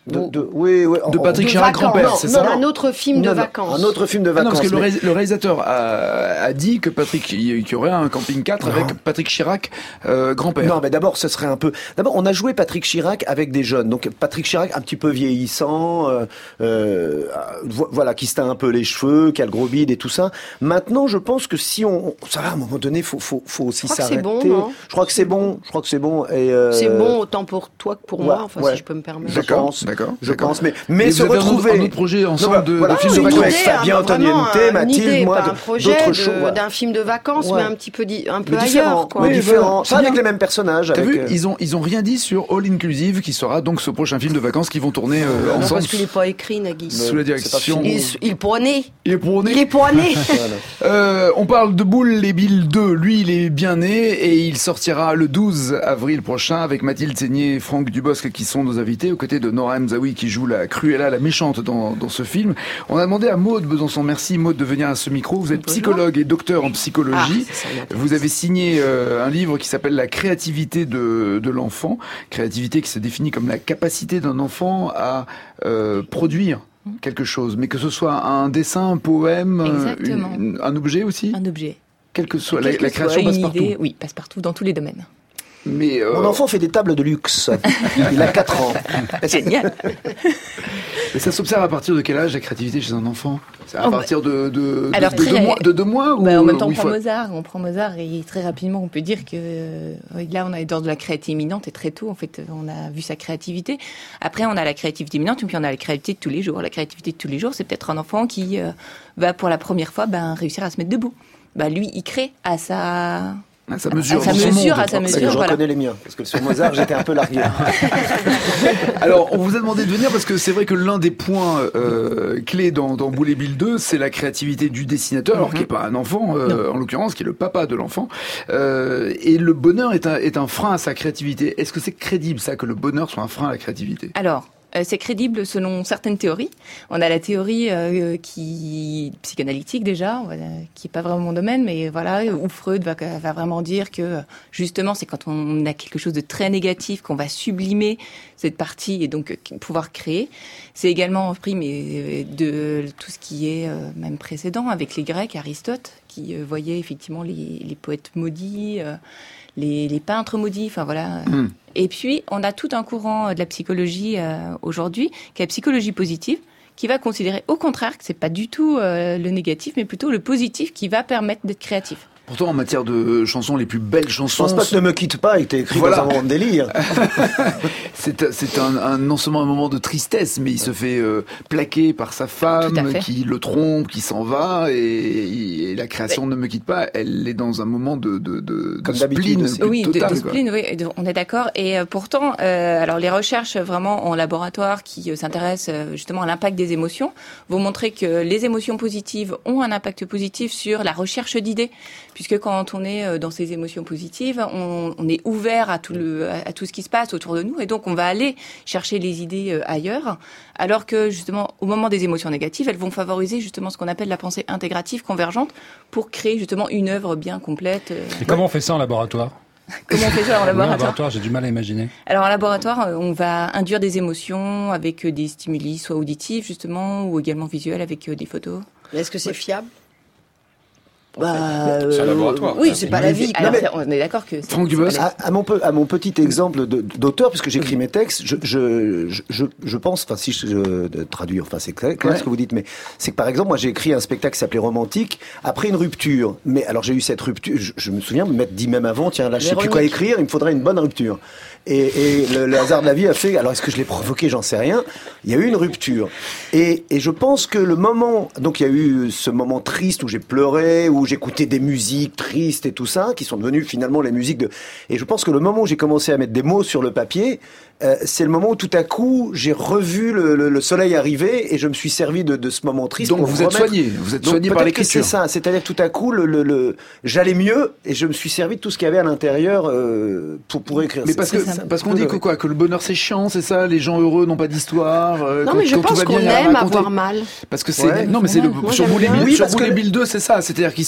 De, de, oui, oui, de Patrick Chirac, grand-père, c'est ça? Un autre film de non, non, vacances. Un autre film de Ah vacances. non, parce que mais... le, ré- le réalisateur a, a dit que Patrick, qu'il y aurait un camping quatre Non. avec Patrick Chirac, euh, grand-père. Non, mais d'abord, ce serait un peu. D'abord, on a joué Patrick Chirac avec des jeunes. Donc, Patrick Chirac, un petit peu vieillissant, euh, euh, vo- voilà, qui se teint un peu les cheveux, qui a le gros bide et tout ça. Maintenant, je pense que si on, ça va, à un moment donné, faut, faut, faut aussi Je crois que s'arrêter. c'est bon, non je crois que c'est bon. Je crois que c'est bon. Et euh... C'est bon autant pour toi que pour ouais, moi, enfin, ouais. si je peux me permettre. Je pense. D'accord. Je d'accord. pense. Mais, mais Et se vous avez un autre- retrouver. un autre projet ensemble Non, de, voilà, de film se de retrouver vacances. avec Fabien Antoniente, Mathilde, moi, pas de- un projet d'autres de- choses. d'un film de vacances, Ouais. mais un petit peu, di- un peu Mais différent, ailleurs, quoi. mais Oui, différent. voilà. Pas C'est avec bien. les mêmes personnages. T'as avec, vu, euh, ils ont ils ont rien dit sur All Inclusive, qui sera donc ce prochain film de vacances qui vont tourner euh, Non, ensemble parce qu'il n'est pas écrit, Nagui. sous la direction. Il, il est poigné. Il est pour Il est poigné. Euh, on parle de Boule et Bill deux. Lui, il est bien né et il sortira le douze avril prochain avec Mathilde Seigné et Franck Dubosc qui sont nos invités, aux côtés de Nora Mzaoui qui joue la Cruella, la méchante dans, dans ce film. On a demandé à Maude Besançon, merci Maude de venir à ce micro. Vous êtes psychologue et docteur en psychologie. Ah, c'est ça, d'accord. Vous avez signé euh, un livre qui s'appelle La créativité de, de l'enfant. Créativité qui se définit comme la capacité d'un enfant à euh, produire quelque chose, mais que ce soit un dessin, un poème, euh, Exactement. une- un objet aussi. Un objet. Quelle que soit Quelle la, que la soit création une passe partout. idée, oui, passe partout dans tous les domaines. Mais euh, Mon enfant fait des tables de luxe. Il a quatre ans. Génial. mais ça s'observe à partir de quel âge la créativité chez un enfant? C'est à Oh, partir de, de, Alors, de, de très- deux mois, de deux mois ou Bah, en même temps, ou on il prend faut- Mozart, on prend Mozart et très rapidement, on peut dire que euh, là, on est dans de la créativité imminente et très tôt, en fait, on a vu sa créativité. Après, on a la créativité imminente et puis on a la créativité de tous les jours. La créativité de tous les jours, c'est peut-être un enfant qui euh, va pour la première fois ben, réussir à se mettre debout. Bah, lui, il crée à sa... à sa mesure. à sa dans son mesure, monde. à sa C'est que mesure, je voilà. reconnais les miens. Parce que sur Mozart, j'étais un peu largué. Alors, on vous a demandé de venir parce que c'est vrai que l'un des points euh, clés dans, dans Boule et Bill deux, c'est la créativité du dessinateur, alors qui n'est pas un enfant, euh, en l'occurrence, qui est le papa de l'enfant. Euh, et le bonheur est un, est un frein à sa créativité. Est-ce que c'est crédible, ça, que le bonheur soit un frein à la créativité? Alors, euh, c'est crédible selon certaines théories. On a la théorie euh, qui psychanalytique déjà, voilà, qui est pas vraiment mon domaine, mais voilà, où Freud va, va vraiment dire que justement c'est quand on a quelque chose de très négatif qu'on va sublimer cette partie et donc euh, pouvoir créer. C'est également repris mais de tout ce qui est euh, même précédent avec les Grecs, Aristote, qui euh, voyait effectivement les, les poètes maudits. Euh, Les, les peintres maudits, enfin voilà. Mmh. Et puis, on a tout un courant de la psychologie euh, aujourd'hui, qui est la psychologie positive, qui va considérer au contraire que c'est pas du tout euh, le négatif, mais plutôt le positif qui va permettre d'être créatif. Pourtant, en matière de chansons, les plus belles Je chansons... pense pas que Ne me quitte pas était écrit Voilà. dans un moment de délire. C'est c'est un, un, non seulement un moment de tristesse, mais il se fait euh, plaquer par sa femme, Tout à fait. qui le trompe, qui s'en va, et, et la création Ne me quitte pas, elle est dans un moment de, de, de, de Comme d'habitude spleen aussi. Oui, de, total. de quoi. spleen, oui, et de- on est d'accord. Et euh, pourtant, euh, alors les recherches vraiment en laboratoire qui euh, s'intéressent euh, justement à l'impact des émotions vont montrer que les émotions positives ont un impact positif sur la recherche d'idées, puisque quand on est euh, dans ces émotions positives, on, on est ouvert à tout le, à, à tout ce qui se passe autour de nous, et donc on va aller chercher les idées euh, ailleurs, alors que justement au moment des émotions négatives, elles vont favoriser justement ce qu'on appelle la pensée intégrative convergente pour créer justement une œuvre bien complète. euh. Et comment on fait ça en laboratoire? Comment on fait ça en Oui, en laboratoire? laboratoire, j'ai du mal à imaginer. Alors en laboratoire, euh, on va induire des émotions avec euh, des stimuli, soit auditifs justement, ou également visuels avec euh, des photos. Mais est-ce que c'est fiable? Bah, C'est un laboratoire. Oui, c'est pas la vie. Alors mais- c'est- on est d'accord que c'est- Franck c'est pas Dubosc. la- À, à mon peu, à mon petit exemple de- d'auteur, puisque j'écris mes textes, je, je, je, je, je pense, enfin si je, je de traduire, enfin c'est clair, clair Ouais. ce que vous dites, mais c'est que par exemple, moi j'ai écrit un spectacle qui s'appelait Romantique après une rupture. Mais alors j'ai eu cette rupture, je, je me souviens me m'être dit même avant, tiens là je sais plus quoi Véronique. écrire, il me faudrait une bonne rupture. Et, et le, le hasard de la vie a fait, alors est-ce que je l'ai provoqué, j'en sais rien, il y a eu une rupture. Et, et je pense que le moment, donc il y a eu ce moment triste où j'ai pleuré, où j'écoutais des musiques tristes et tout ça, qui sont devenues finalement les musiques de... Et je pense que le moment où j'ai commencé à mettre des mots sur le papier, euh, c'est le moment où tout à coup j'ai revu le, le, le soleil arriver et je me suis servi de, de ce moment triste. Donc pour vous êtes remettre- soigné, vous êtes Donc soigné par peut-être que l'écriture. c'est ça, c'est-à-dire tout à coup le, le, le... j'allais mieux et je me suis servi de tout ce qu'il y avait à l'intérieur euh, pour, pour écrire. Mais C'est- parce que c'est ça. parce qu'on dit que quoi, que le bonheur c'est chiant, c'est ça, les gens heureux n'ont pas d'histoire. euh, Non, quand- mais je quand tout pense va bien, qu'on il y a à aime raconter. avoir mal. Parce que c'est Ouais, non mais c'est le Moi, sur j'aime Boule et bien. Bill, Oui, sur parce Boule et que- Bill deux, c'est ça, c'est-à-dire qu'ils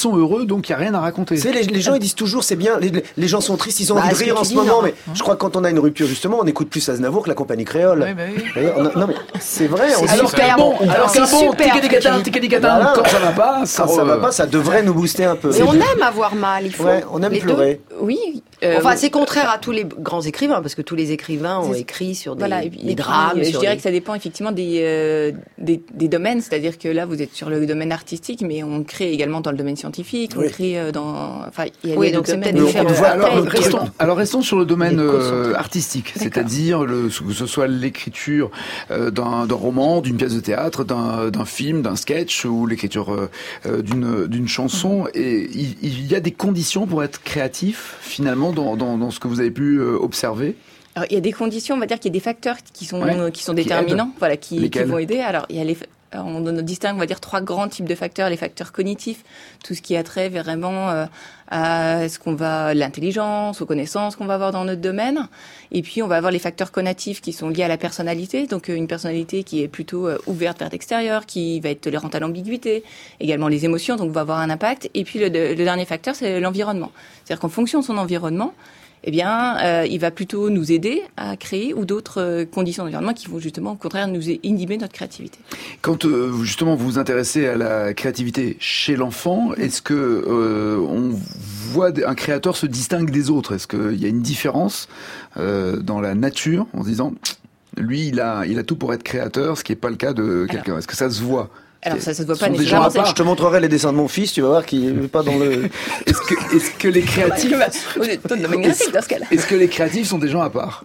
sont heureux, donc il n'y a rien à raconter. C'est les, les gens ils disent toujours c'est bien, les, les gens sont tristes, ils ont Bah, envie de ce que rire tu en ce dis, moment, non. mais je crois que quand on a une rupture justement, on écoute plus Aznavour que la compagnie créole. Oui, bah oui. Vous voyez, on a- non mais c'est vrai. on Alors dit- qu'un bon, on- alors c'est qu'un bon, super ce que ticadi-catin, tu dis. ticadi-catin, Voilà. quand ça va pas, ça, Quand ça re- va pas, ça devrait nous booster un peu. Mais on aime avoir mal, il faut. Ouais, on aime Les pleurer. deux. Oui. euh, Enfin, c'est contraire à tous les grands écrivains, parce que tous les écrivains ont C'est- écrit sur des, Voilà, et puis, des et puis, drames. euh, je sur dirais des- que ça dépend effectivement des, euh, des, des domaines, c'est-à-dire que là, vous êtes sur le domaine artistique, mais on crée également dans le domaine scientifique, on Oui. crée euh, dans... Enfin, il y a Oui, les deux donc c'est domaines. peut-être Mais différent. on voit Alors, après, euh, restons, que- alors restons sur le domaine Les euh, concentrés. artistique, D'accord. c'est-à-dire le, que ce soit l'écriture euh, d'un d'un roman, d'une pièce de théâtre, d'un d'un film, d'un sketch ou l'écriture euh, euh, d'une d'une chanson. Et il, il y a des conditions pour être créatif finalement dans, dans, dans ce que vous avez pu euh, observer. Alors, il y a des conditions, on va dire qu'il y a des facteurs qui sont, Ouais. qui sont Qui déterminants, voilà, qui, qui Lesquels vont aider. Alors, il y a les, alors, on distingue, on va dire, trois grands types de facteurs. Les facteurs cognitifs, tout ce qui a trait vraiment euh, à ce qu'on va, l'intelligence, aux connaissances qu'on va avoir dans notre domaine. Et puis, on va avoir les facteurs conatifs qui sont liés à la personnalité. Donc, euh, une personnalité qui est plutôt euh, ouverte vers l'extérieur, qui va être tolérante à l'ambiguïté. Également les émotions, donc va avoir un impact. Et puis, le, le dernier facteur, c'est l'environnement. C'est-à-dire qu'en fonction de son environnement, eh bien, euh, il va plutôt nous aider à créer ou d'autres euh, conditions d'environnement qui vont justement, au contraire, nous inhiber notre créativité. Quand euh, justement vous vous intéressez à la créativité chez l'enfant, est-ce que euh, on voit des- un créateur se distingue des autres? Est-ce qu'il y a une différence euh, dans la nature en se disant lui il a il a tout pour être créateur, ce qui n'est pas le cas de quelqu'un? Est-ce que ça se voit? Alors, ça, ça se voit Ce pas sont des nécessairement. gens à part. Je te montrerai les dessins de mon fils, tu vas voir qu'il n'est pas dans le. Est-ce que est-ce que les créatifs Vous êtes dans le domaine graphique dans ce cas-là. est-ce que les créatifs sont des gens à part?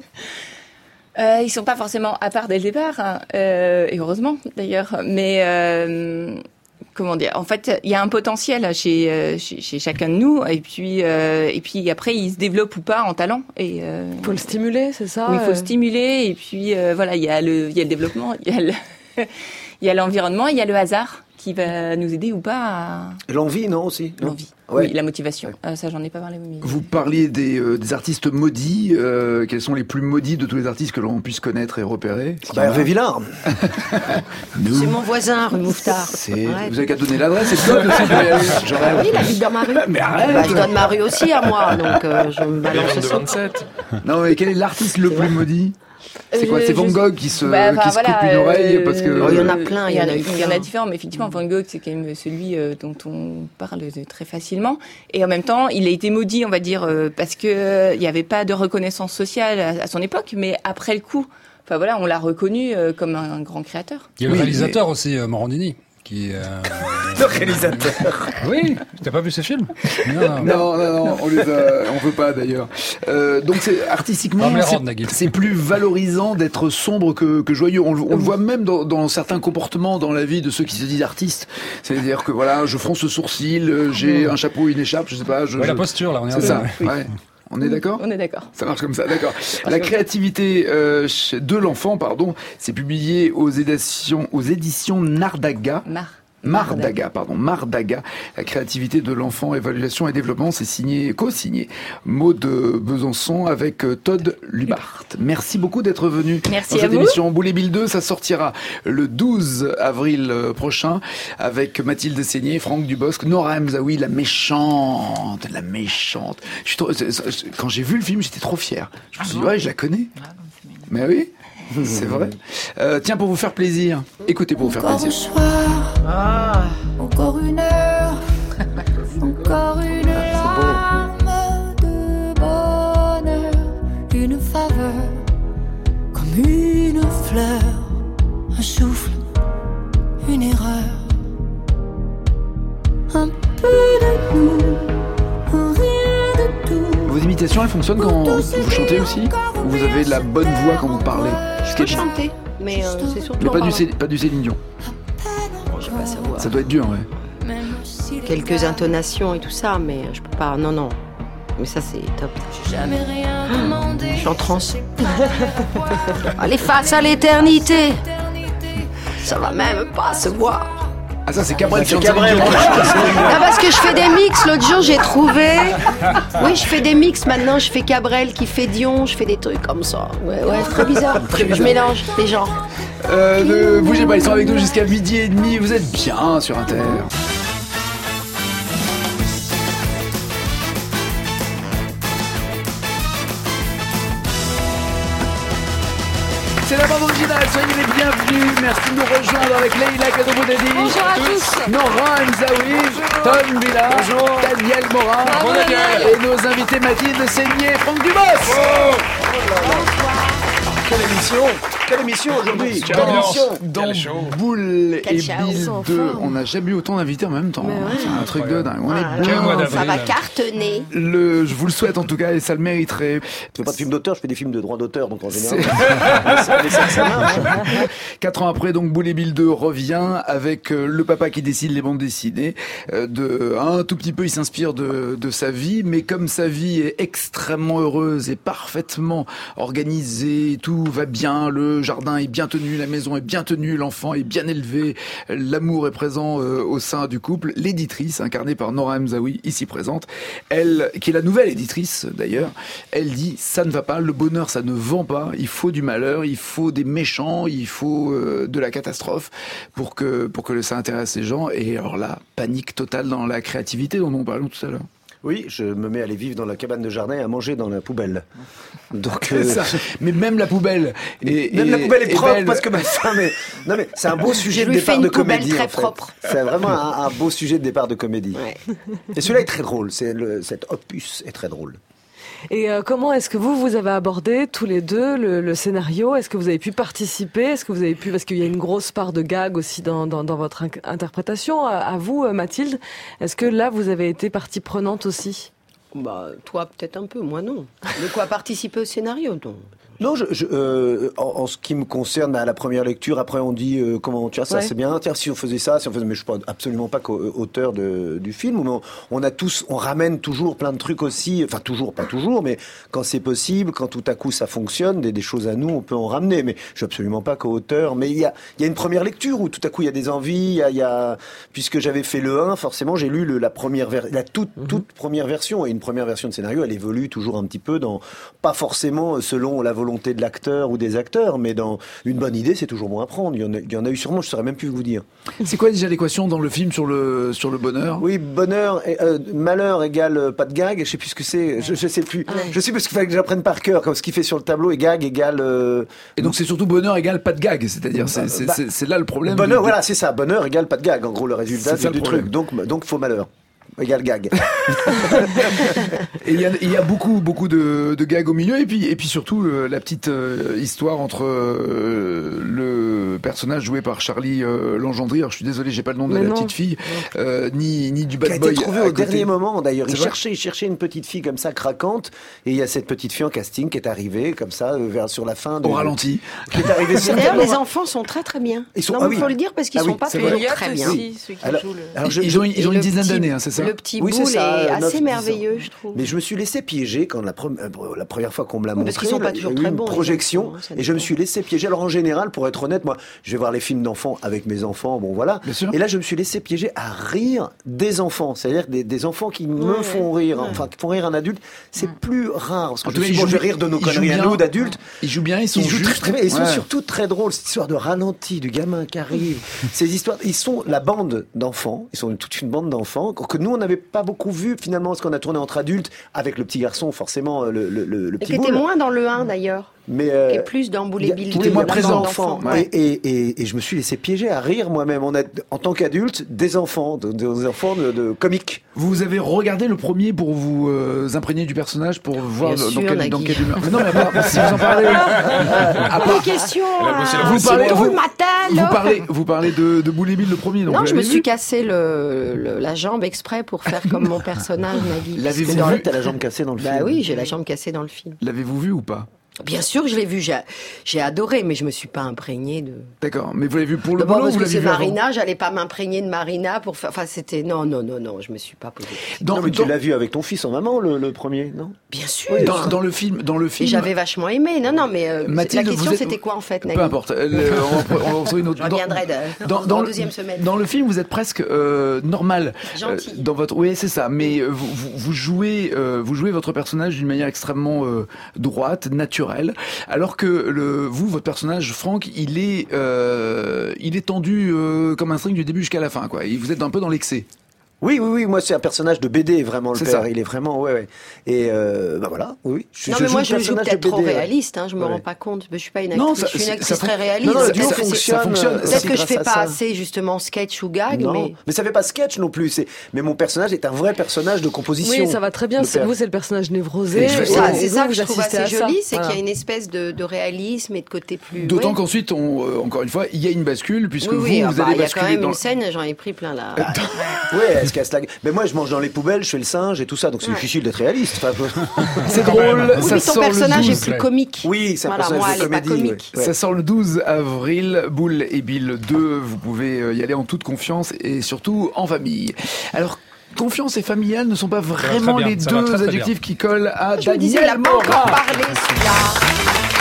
Euh, ils sont pas forcément à part dès le départ, hein, euh, et heureusement d'ailleurs. Mais euh, comment dire? En fait, il y a un potentiel chez, euh, chez chez chacun de nous, et puis euh, et puis après, il se développe ou pas en talent. Et euh, Il faut le stimuler, c'est ça oui, il faut euh, stimuler, et puis euh, voilà, il y a le il y a le développement, il y a le il y a l'environnement, il y a le hasard qui va nous aider ou pas à L'envie, non aussi. non l'envie. Ouais. Oui, la motivation. Euh, ça, j'en ai pas parlé. Mais... Vous parliez des, euh, des artistes maudits. Euh, quels sont les plus maudits de tous les artistes que l'on puisse connaître et repérer? Est-ce qu'il y Bah, en a? Hervé Villard. Nous, C'est mon voisin, rue Mouffetard. c'est- Ouais. Vous avez qu'à donner l'adresse, c'est le code aussi pour y aller. J'aurais- Oui, il habite dans ma rue. Mais arrête. Bah, je donne ma rue aussi à moi, donc euh, je me Les balance vingt-deux aussi. vingt-sept. Non, mais quel est l'artiste le plus maudit? C'est quoi? Euh, C'est Van je- Gogh qui se, Bah, enfin, qui se voilà, coupe une oreille euh, parce que. Oh, il y en a plein, Il y en a, eu il y en a plein. différents, mais effectivement, Van Gogh, c'est quand même celui euh, dont on parle de- très facilement. Et en même temps, il a été maudit, on va dire, euh, parce que euh, il n'y avait pas de reconnaissance sociale à, à son époque, mais après le coup, enfin voilà, on l'a reconnu euh, comme un, un grand créateur. Il y a Oui, le réalisateur aussi, euh, Morandini, qui... Euh... Le réalisateur. Oui, t'as pas vu ce film? Non, Non, non, non, on les a, on veut pas d'ailleurs. Euh, donc c'est artistiquement, On me les c'est- rend, Nagui. c'est plus valorisant d'être sombre que, que joyeux. On, le- on le voit même dans, dans certains comportements dans la vie de ceux qui se disent artistes. C'est-à-dire que voilà, je fronce le sourcil, euh, j'ai un chapeau, une écharpe, je sais pas. Je, Ouais, la je- posture, là, on est C'est un ça. peu- Ouais. On est d'accord? On est d'accord. Ça marche comme ça, d'accord. La créativité euh, chez- de l'enfant, pardon, c'est publié aux éditions, aux éditions Nardaga. Mar. Mardaga, pardon, Mardaga, la créativité de l'enfant, évaluation et développement, c'est signé, co-signé Maud Besançon avec euh, Todd Lubart. Merci beaucoup d'être venu Merci dans à cette vous. émission. Boule et Bill deux, ça sortira le douze avril euh, prochain avec Mathilde Seigné, Franck Dubosc, Nora Hamzaoui, la méchante, la méchante. Je suis trop- c'est- c'est- quand j'ai vu le film, j'étais trop fier. Je me suis dit, ouais, je la connais. Mais oui, c'est vrai. Euh, tiens, pour vous faire plaisir, écoutez pour vous faire Encore plaisir. au soir, Ah, encore une heure, encore une larme de bonheur, une faveur, comme une fleur, un souffle, une erreur, un peu de nous, un rien de tout. Vos imitations, elles fonctionnent quand vous chantez aussi? Ou vous avez de la bonne voix quand vous parlez? je peux chanter, mais euh, c'est surtout. Mais en pas du, parlant. Céline- pas du Céline Dion. J'ai pas sa voix. Ça doit être dur, ouais. Même si Quelques intonations et tout ça, mais je peux pas. Non, non. Mais ça, c'est top. j'ai jamais rien demandé. Je suis en transe. Allez, face à l'éternité. Ça va même pas se voir. Ah, ça, c'est Cabrel qui C'est chante Cabrel Céline qui Dion. chante Céline Dion. Ah, parce que je fais des mix. L'autre jour, j'ai trouvé. Oui, je fais des mix maintenant. Je fais Cabrel qui fait Dion. Je fais des trucs comme ça. Ouais, ouais, très bizarre. Je mélange les genres. Euh, ne bougez pas, ils sont avec nous jusqu'à midi et demi. Vous êtes bien sur Inter. C'est la bande originale, soyez les bienvenus. Merci de nous rejoindre avec Leïla Kadouboudadi. Bonjour à tous. Nora Mzaoui, Tom Villa, Daniel Morin. Bonjour, Daniel. Et nos invités Mathilde Seigné et Franck Dubos. Oh. Quelle émission Quelle émission aujourd'hui Quelle Quelle ambiance. émission Dans Boule et Quel chaos. Bill Sans deux, forme. on n'a jamais eu autant d'invités en même temps. Mais ouais. C'est un truc de dingue. On est Ah, bien. Quel mois d'avril. ça va cartonner. Le, je vous le souhaite en tout cas et ça le mériterait. Je fais pas de films d'auteur, je fais des films de droit d'auteur, donc en général. C'est- c'est comme ça que ça marche. Quatre ans après, donc Boule et Bill deux revient avec euh, le papa qui décide les bandes dessinées. Euh, de un tout petit peu, il s'inspire de, de sa vie, mais comme sa vie est extrêmement heureuse et parfaitement organisée, tout va bien, le jardin est bien tenu, la maison est bien tenue, l'enfant est bien élevé, l'amour est présent euh, au sein du couple. L'éditrice, incarnée par Nora Mzaoui, ici présente, elle, qui est la nouvelle éditrice d'ailleurs, elle dit ça ne va pas, le bonheur ça ne vend pas, il faut du malheur, il faut des méchants, il faut euh, de la catastrophe pour que pour que ça intéresse les gens. Et alors là, panique totale dans la créativité dont nous parlons tout à l'heure. Oui, je me mets à aller vivre dans la cabane de jardin et à manger dans la poubelle. Donc, C'est euh, ça. Mais même la poubelle est, même est- la poubelle est, est propre belle. parce que ma femme est... Non mais c'est un beau sujet Je de lui départ fais une de poubelle comédie. très en fait. propre. C'est vraiment un, un beau sujet de départ de comédie. Ouais. Et celui-là est très drôle. C'est le, cet opus est très drôle. Et euh, comment est-ce que vous, vous avez abordé tous les deux le, le scénario? Est-ce que vous avez pu participer? Est-ce que vous avez pu, parce qu'il y a une grosse part de gag aussi dans, dans, dans votre inc- interprétation. À, à vous, euh, Mathilde, est-ce que là, vous avez été partie prenante aussi? Bah, toi, peut-être un peu, moi non. De quoi participer au scénario, donc. Non, je, je, euh, en, en ce qui me concerne, à la première lecture, après on dit euh, comment tu vois ça Ouais. c'est bien. Tiens, si on faisait ça, si on faisait, mais je suis pas, absolument pas auteur de, du film. Mais on, on a tous, on ramène toujours plein de trucs aussi. Enfin toujours, pas toujours, mais quand c'est possible, quand tout à coup ça fonctionne, des, des choses à nous, on peut en ramener. Mais je suis absolument pas co-auteur. Mais il y a, il y a une première lecture où tout à coup il y a des envies. Il y a, il y a puisque j'avais fait le un, forcément j'ai lu le, la première, ver, la toute, toute première version. Et une première version de scénario, elle évolue toujours un petit peu dans, pas forcément selon la volonté de l'acteur ou des acteurs, mais dans une bonne idée, c'est toujours bon à prendre. Il y en a, il y en a eu sûrement, je saurais même plus vous dire. C'est quoi déjà l'équation dans le film sur le sur le bonheur? Oui, bonheur, et, euh, malheur égale euh, pas de gag. Je sais plus ce que c'est. Je, je sais plus. Je sais plus ce qu'il fallait que j'apprenne par cœur, comme ce qu'il fait sur le tableau. Et gag égale. Euh... Et donc c'est surtout bonheur égale pas de gag, c'est-à-dire c'est c'est Bah, c'est- c'est là le problème. Bonheur, du- voilà, c'est ça. Bonheur égale pas de gag. En gros, le résultat C'est ça du, le du problème. truc. Donc, donc faux malheur. Égale gag. Et il y a, il y a beaucoup, beaucoup de, de gags au milieu, et puis, et puis surtout euh, la petite euh, histoire entre euh, le personnage joué par Charlie euh, Langendry. Alors je suis désolé, j'ai pas le nom de Mais la non. petite fille, euh, ni ni du Qui a bad été boy. trouvé à au côté. dernier moment d'ailleurs. Il C'est vrai cherchait, il cherchait une petite fille comme ça craquante, et il y a cette petite fille en casting qui est arrivée comme ça euh, vers sur la fin. De, Au ralenti. Qui est arrivée D'ailleurs, certainement- les enfants sont très très bien. Ils sont- non, ah il oui. faut le dire parce qu'ils Ah sont oui, pas c'est toujours vrai. très bien. aussi, celui qui Alors- joue le... alors je- Ils ont, ils ont Et une le dizaine petit- d'années, hein, c'est ça? Le petit Oui, c'est boule ça, est neuf, assez dix ans. merveilleux, je trouve. Mais je me suis laissé piéger quand la, pre- euh, la première fois qu'on me l'a Oui, montré. parce qu'ils sont pas il y a toujours eu très une bons, les projection enfants, hein, ça et je me dépend. suis laissé piéger. Alors en général, pour être honnête, moi, je vais voir les films d'enfants avec mes enfants, bon voilà. Bien sûr. Et là, je me suis laissé piéger à rire des enfants, c'est-à-dire des, des enfants qui me Ouais, font rire, ouais. enfin qui font rire un adulte. C'est plus rare parce que En je tout me cas, suis ils dit, bon, jouent je vais bien- rire de nos ils jouent conneries à bien. nous d'adultes. Ils jouent bien, ils sont Ils jouent justes. très, très bien. Ils sont Ouais. surtout très drôles. Cette histoire de ralenti, du gamin qui arrive. Ces histoires, ils sont la bande d'enfants. Ils sont toute une bande d'enfants que nous on n'avait pas beaucoup vu finalement, parce qu'on a tourné entre adultes avec le petit garçon, forcément le, le, le, le Et petit qui était boule. moins dans le un d'ailleurs. Mais euh, Qui est plus dans Boule il y et a- Bill. qui deux, était moins la présent bande enfant. d'enfants, ouais. Et, et, et, et je me suis laissé piéger à rire moi-même. On a, en tant qu'adulte, des enfants, de- des enfants de, de comiques. Vous avez regardé le premier pour vous euh, imprégner du personnage, pour voir Bien dans, sûr, quel, Nagui. dans quelle humeur. Mais non, mais à part- si vous en parlez. à part- Des questions. Vous Vous parlez, parlez vous, le matin, vous là. parlez, vous parlez de, de Boule et Bill, le premier. Donc Non, vous je me l'avez suis vu cassé le, le- la jambe exprès pour faire comme mon personnage, Nagui. L'avez-vous Parce que dans vu le- T'as la jambe cassée dans le Bah film. oui, j'ai la jambe cassée dans le film. L'avez-vous vu ou pas? Bien sûr que je l'ai vu, j'ai, j'ai adoré, mais je me suis pas imprégnée de... D'accord, mais vous l'avez vu pour le D'abord boulot ou parce vous que l'avez c'est vu avant? Marina, j'allais pas m'imprégner de Marina pour faire... Enfin, c'était... Non, non, non, non, je me suis pas posé. Dans, Non, mais tu dans- l'as vu avec ton fils en maman, le, le premier, non? Bien sûr. dans, dans le film, dans le Et film. j'avais vachement aimé. Non, non, mais euh, Mathilde, la question vous êtes- c'était quoi en fait, Nagui? Peu importe. euh, le- on va- on va retrouver une autre. Je reviendrai de- dans, en dans le, deuxième semaine. Dans le film, vous êtes presque euh, normal. Gentil. Euh, dans votre, oui, c'est ça. Mais euh, vous, vous, vous jouez, euh, vous jouez votre personnage d'une manière extrêmement euh, droite, naturelle, alors que le, vous, votre personnage, Franck, il est, euh, il est tendu euh, comme un string du début jusqu'à la fin, quoi. Et vous êtes un peu dans l'excès. Oui, oui, oui, moi c'est un personnage de B D, vraiment, le C'est père. ça. Il est vraiment, ouais, ouais. Et euh, bah voilà, oui. Je, Non, je mais joue moi, le je joue personnage peut-être de trop B D, ouais. réaliste, hein, je me Ouais. rends pas compte. Je suis pas une Non, actrice, ça- je suis une c'est- actrice ça très fon- réaliste. non, non, le duo Peut-être que c'est- fonctionne, ça fonctionne. Peut-être C'est que je grâce fais à pas ça. assez, justement, sketch ou gag, Non, mais... mais ça fait pas sketch non plus. C'est, mais mon personnage est un vrai personnage de composition. Oui, ça va très bien. Le C'est, père. vous, c'est le personnage névrosé. Et je fais et- ça, et C'est vous, ça que vous je trouve assistez assez à ça. joli, c'est Voilà. qu'il y a une espèce de, de réalisme et de côté plus... D'autant ouais. qu'ensuite, on, euh, encore une fois, il y a une bascule, puisque Oui, vous, oui, ah vous bah, allez il y a quand basculer même dans... une scène, j'en ai pris plein là. Ouais, elle se casse la gueule. Mais moi, je mange dans les poubelles, je fais le singe et tout ça, donc c'est Ouais. difficile d'être réaliste. Enfin, C'est drôle, Oui, ça mais ton sort le personnage douze. est plus comique. Oui, c'est un Voilà, personnage moi, de elle est pas comédie. comique. ouais. Ça sort le douze avril, Boule et Bill deux, vous pouvez euh, y aller en toute confiance et surtout en famille. Alors, confiance et familial ne sont pas vraiment bien, les ça va deux très, très adjectifs qui collent à Je me disais, il a Daniel pas encore Morat. parlé celui-là.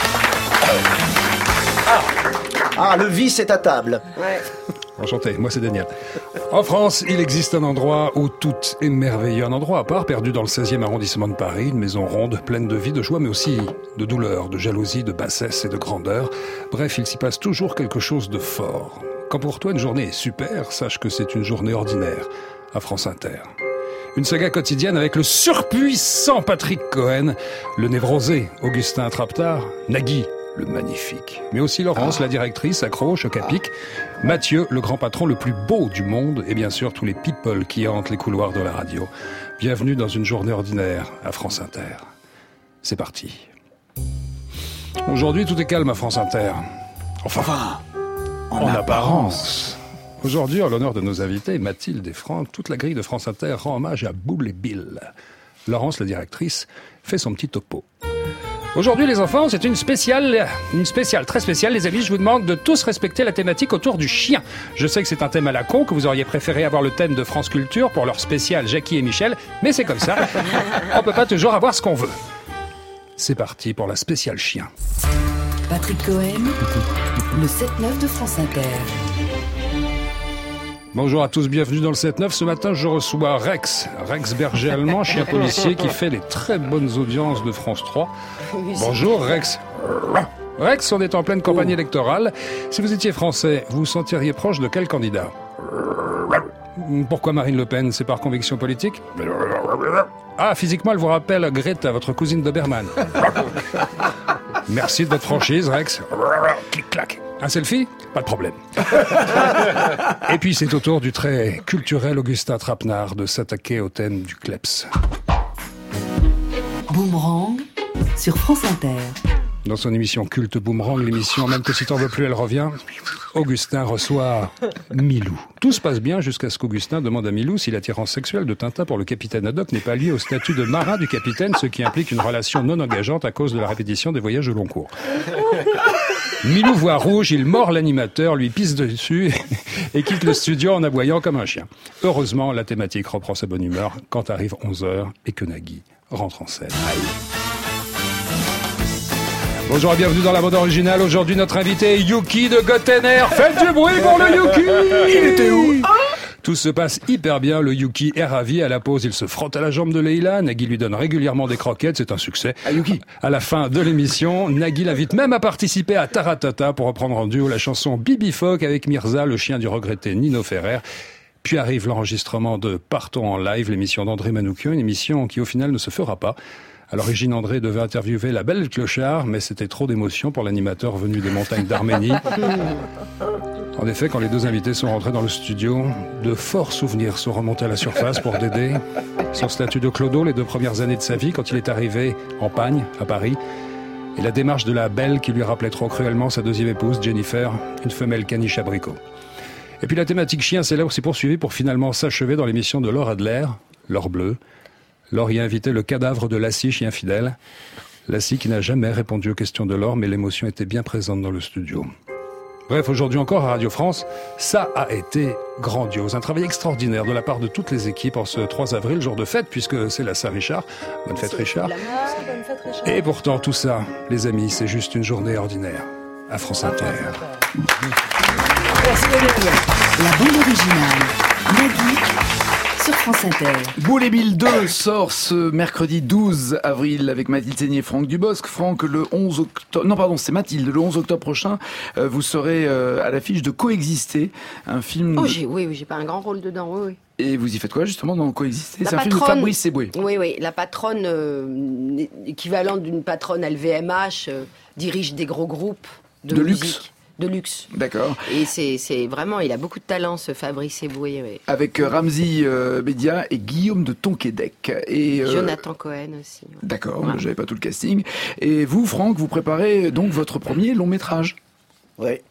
Ah, le vice est à table. Ouais. Enchanté, moi c'est Daniel. En France, il existe un endroit où tout est merveilleux. Un endroit à part, perdu dans le seizième arrondissement de Paris, une maison ronde, pleine de vie, de joie, mais aussi de douleur, de jalousie, de bassesse et de grandeur. Bref, il s'y passe toujours quelque chose de fort. Quand pour toi une journée est super, sache que c'est une journée ordinaire à France Inter. Une saga quotidienne avec le surpuissant Patrick Cohen, le névrosé Augustin Trapenard, Nagui, le magnifique, mais aussi Laurence, la directrice, accro, choc à pic, Mathieu, le grand patron le plus beau du monde, et bien sûr tous les people qui hantent les couloirs de la radio. Bienvenue dans une journée ordinaire à France Inter. C'est parti. Aujourd'hui, tout est calme à France Inter. Enfin, en, apparence. Aujourd'hui, en l'honneur de nos invités, Mathilde et Franck, toute la grille de France Inter rend hommage à Boule et Bill. Laurence, la directrice, fait son petit topo. Aujourd'hui, les enfants, c'est une spéciale, une spéciale, très spéciale. Les amis, je vous demande de tous respecter la thématique autour du chien. Je sais que c'est un thème à la con, que vous auriez préféré avoir le thème de France Culture pour leur spécial Jackie et Michel, mais c'est comme ça. On peut pas toujours avoir ce qu'on veut. C'est parti pour la spéciale chien. Patrick Cohen, le sept neuf de France Inter. Bonjour à tous, bienvenue dans le sept neuf. Ce matin, je reçois Rex, Rex berger allemand, chien policier qui fait les très bonnes audiences de France trois. Bonjour Rex. Rex, on est en pleine campagne électorale. Si vous étiez français, vous vous sentiriez proche de quel candidat? Pourquoi Marine Le Pen? C'est par conviction politique? Ah, physiquement, elle vous rappelle Greta, votre cousine Doberman. Merci de votre franchise, Rex. Clic-clac. Un selfie? Pas de problème. Et puis c'est au tour du très culturel Augustin Trapenard de s'attaquer au thème du Kleps. Boomerang sur France Inter. Dans son émission culte Boomerang, l'émission Même que si t'en veux plus, elle revient, Augustin reçoit Milou. Tout se passe bien jusqu'à ce qu'Augustin demande à Milou si l'attirance sexuelle de Tintin pour le capitaine Haddock n'est pas liée au statut de marin du capitaine, ce qui implique une relation non engageante à cause de la répétition des voyages au long cours. Milou voit rouge, il mord l'animateur, lui pisse dessus et quitte le studio en aboyant comme un chien. Heureusement, la thématique reprend sa bonne humeur quand arrive onze heures et que Nagui rentre en scène. Bonjour et bienvenue dans la mode originale. Aujourd'hui, notre invité est Yuki de Gottener. Faites du bruit pour le Yuki! Il était où? Tout se passe hyper bien, le Yuki est ravi. À la pause, il se frotte à la jambe de Leïla. Nagui lui donne régulièrement des croquettes, c'est un succès. Ah, Yuki. À la fin de l'émission, Nagui l'invite même à participer à Taratata pour reprendre en duo la chanson Bibi Phoque avec Mirza, le chien du regretté Nino Ferrer. Puis arrive l'enregistrement de Partons en live, l'émission d'André Manoukian, une émission qui au final ne se fera pas. À l'origine, André devait interviewer la belle Clochard, mais c'était trop d'émotion pour l'animateur venu des montagnes d'Arménie. En effet, quand les deux invités sont rentrés dans le studio, de forts souvenirs sont remontés à la surface pour Dédé. Son statut de clodo les deux premières années de sa vie, quand il est arrivé en Pagne, à Paris. Et la démarche de la belle qui lui rappelait trop cruellement sa deuxième épouse, Jennifer, une femelle caniche abricot. Et puis la thématique chien, c'est là où s'est poursuivie pour finalement s'achever dans l'émission de Laure Adler, L'Or Bleu. Laure y a invité le cadavre de Lassie, chien fidèle. Lassie qui n'a jamais répondu aux questions de Laure, mais l'émotion était bien présente dans le studio. Bref, aujourd'hui encore à Radio France, ça a été grandiose. Un travail extraordinaire de la part de toutes les équipes en ce trois avril, jour de fête, puisque c'est la Saint-Richard. Bonne fête, Richard. Et pourtant, tout ça, les amis, c'est juste une journée ordinaire à France Inter. La bande originale. Nagui sur France France Inter. Boule et Bill deux sort ce mercredi douze avril avec Mathilde Seigné et Franck Dubosc. Franck, le onze octobre, non pardon, c'est Mathilde, le onze octobre prochain, euh, vous serez euh, à l'affiche de Coexister, un film... Oh, de... j'ai, oui, oui, j'ai pas un grand rôle dedans, oui, oui. Et vous y faites quoi justement dans Coexister? La C'est un patronne, film de Fabrice Eboué. Oui, oui, la patronne, euh, équivalente d'une patronne L V M H, euh, dirige des gros groupes de, De musique. luxe. De luxe. D'accord. Et c'est, c'est vraiment, il a beaucoup de talent, ce Fabrice Eboué. Oui. Avec euh, Ramzi euh, Bédia et Guillaume de Tonquédec. Et, euh, Jonathan Cohen aussi. Ouais. D'accord, Ouais. j'avais pas tout le casting. Et vous, Franck, vous préparez donc votre premier long métrage. Oui.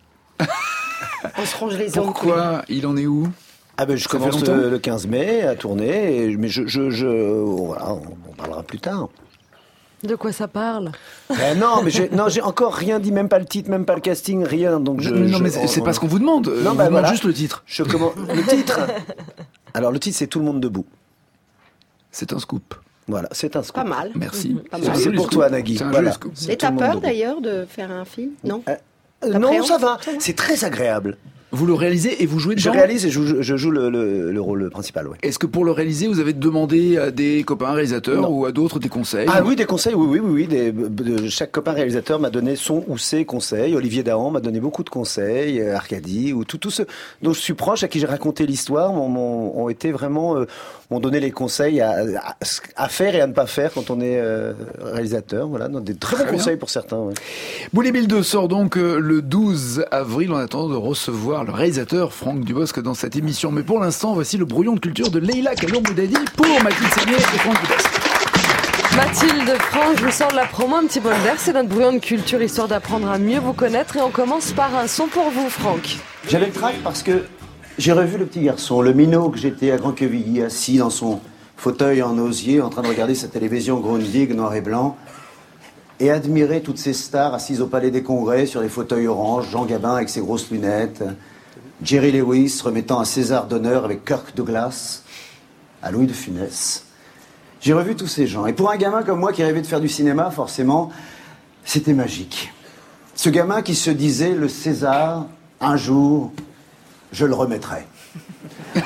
On se ronge les ongles. Pourquoi? Il en est où? Ah ben, je Ça fait commence longtemps le, le quinze mai à tourner, et- mais je, je, je voilà, on, on parlera plus tard. De quoi ça parle? Ben non, mais j'ai, non, j'ai encore rien dit, même pas le titre, même pas le casting, rien. Donc je, Non, je- mais c'est, c'est on- pas ce qu'on vous demande. Non, on ben vous demande voilà. juste le titre. Je commence le titre. Alors le titre, c'est Tout le monde debout. C'est un scoop. Voilà, c'est un scoop. Pas mal. Merci. Pas C'est, mal. c'est pour toi, Nagui. C'est un Voilà. joli scoop. Et t'as peur d'ailleurs de faire un film? Non. Euh, T'appréhendes non, ça va. C'est très agréable. Vous le réalisez et vous jouez Je dedans? réalise et je, joue- je joue le, le, le rôle principal, oui. Est-ce que pour le réaliser, vous avez demandé à des copains réalisateurs Non. ou à d'autres des conseils? Ah oui, des conseils, oui, oui, oui, oui. Des, de, chaque copain réalisateur m'a donné son ou ses conseils. Olivier Dahan m'a donné beaucoup de conseils, euh, Arcadie, ou tout, tout ceux dont je suis proche, à qui j'ai raconté l'histoire, m'ont, m'ont- ont été vraiment, euh, m'ont donné les conseils à, à, à faire et à ne pas faire quand on est euh, réalisateur. Voilà, donc des très, Très bons bien. conseils pour certains. Ouais. Boule et Bill deux sort donc euh, le douze avril en attendant de recevoir le réalisateur Franck Dubosc dans cette émission. Mais pour l'instant, voici le brouillon de culture de Leïla Kaloum-Boudadi pour Mathilde Seigné et Franck Dubosc. Mathilde, Franck, je vous sors de la promo, un petit bol d'air, c'est notre brouillon de culture, histoire d'apprendre à mieux vous connaître. Et on commence par un son pour vous, Franck. J'avais le trac parce que j'ai revu le petit garçon, le minot que j'étais à Grand-Quevilly, assis dans son fauteuil en osier, en train de regarder sa télévision Grundig, noir et blanc, et admirer toutes ces stars assises au Palais des Congrès sur les fauteuils orange, Jean Gabin avec ses grosses lunettes, Jerry Lewis remettant un César d'honneur avec Kirk Douglas, à Louis de Funès. J'ai revu tous ces gens. Et pour un gamin comme moi qui rêvait de faire du cinéma, forcément, c'était magique. Ce gamin qui se disait, le César, un jour, je le remettrai. Et...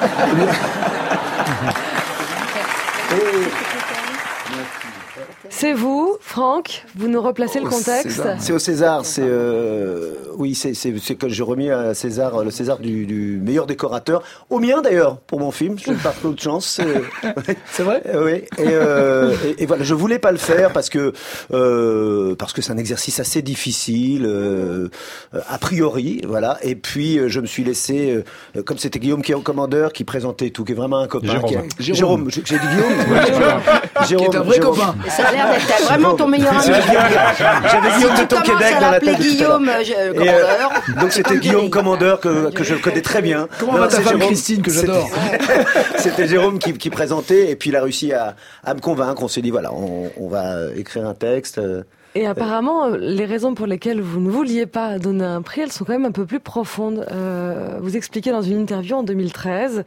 C'est vous, Franck, vous nous replacez le Au contexte. César. C'est au César, c'est euh, oui, c'est c'est c'est que j'ai remis à César le César du, du meilleur décorateur, au mien d'ailleurs pour mon film. Je n'ai pas trop de chance. C'est vrai. Oui. Et, euh, et, et voilà, je voulais pas le faire parce que euh, parce que c'est un exercice assez difficile euh, a priori, voilà. Et puis euh, je me suis laissé, euh, comme c'était Guillaume qui est commandeur, qui présentait tout, qui est vraiment un copain. Jérôme. Qui a- Jérôme. Jérôme. J'ai j'ai dit Guillaume. Jérôme. Qui est un vrai Jérôme. copain. Ça a l'air d'être vraiment ton meilleur ami. J'avais Guillaume de Tu commences Tonquédec à dans la l'appeler tête depuis tout à l'heure. Guillaume euh, je- Et, euh, Commandeur. donc c'était Comme Guillaume Jerry. Commandeur que, que je connais très bien. Comment Non, va ta c'est femme Jérôme. Christine que j'adore? C'était- C'était Jérôme qui, qui présentait et puis il a réussi à, à me convaincre. On s'est dit voilà, on, on va écrire un texte. euh, Et apparemment, euh, les raisons pour lesquelles vous ne vouliez pas donner un prix, elles sont quand même un peu plus profondes. Euh, vous expliquez dans une interview en deux mille treize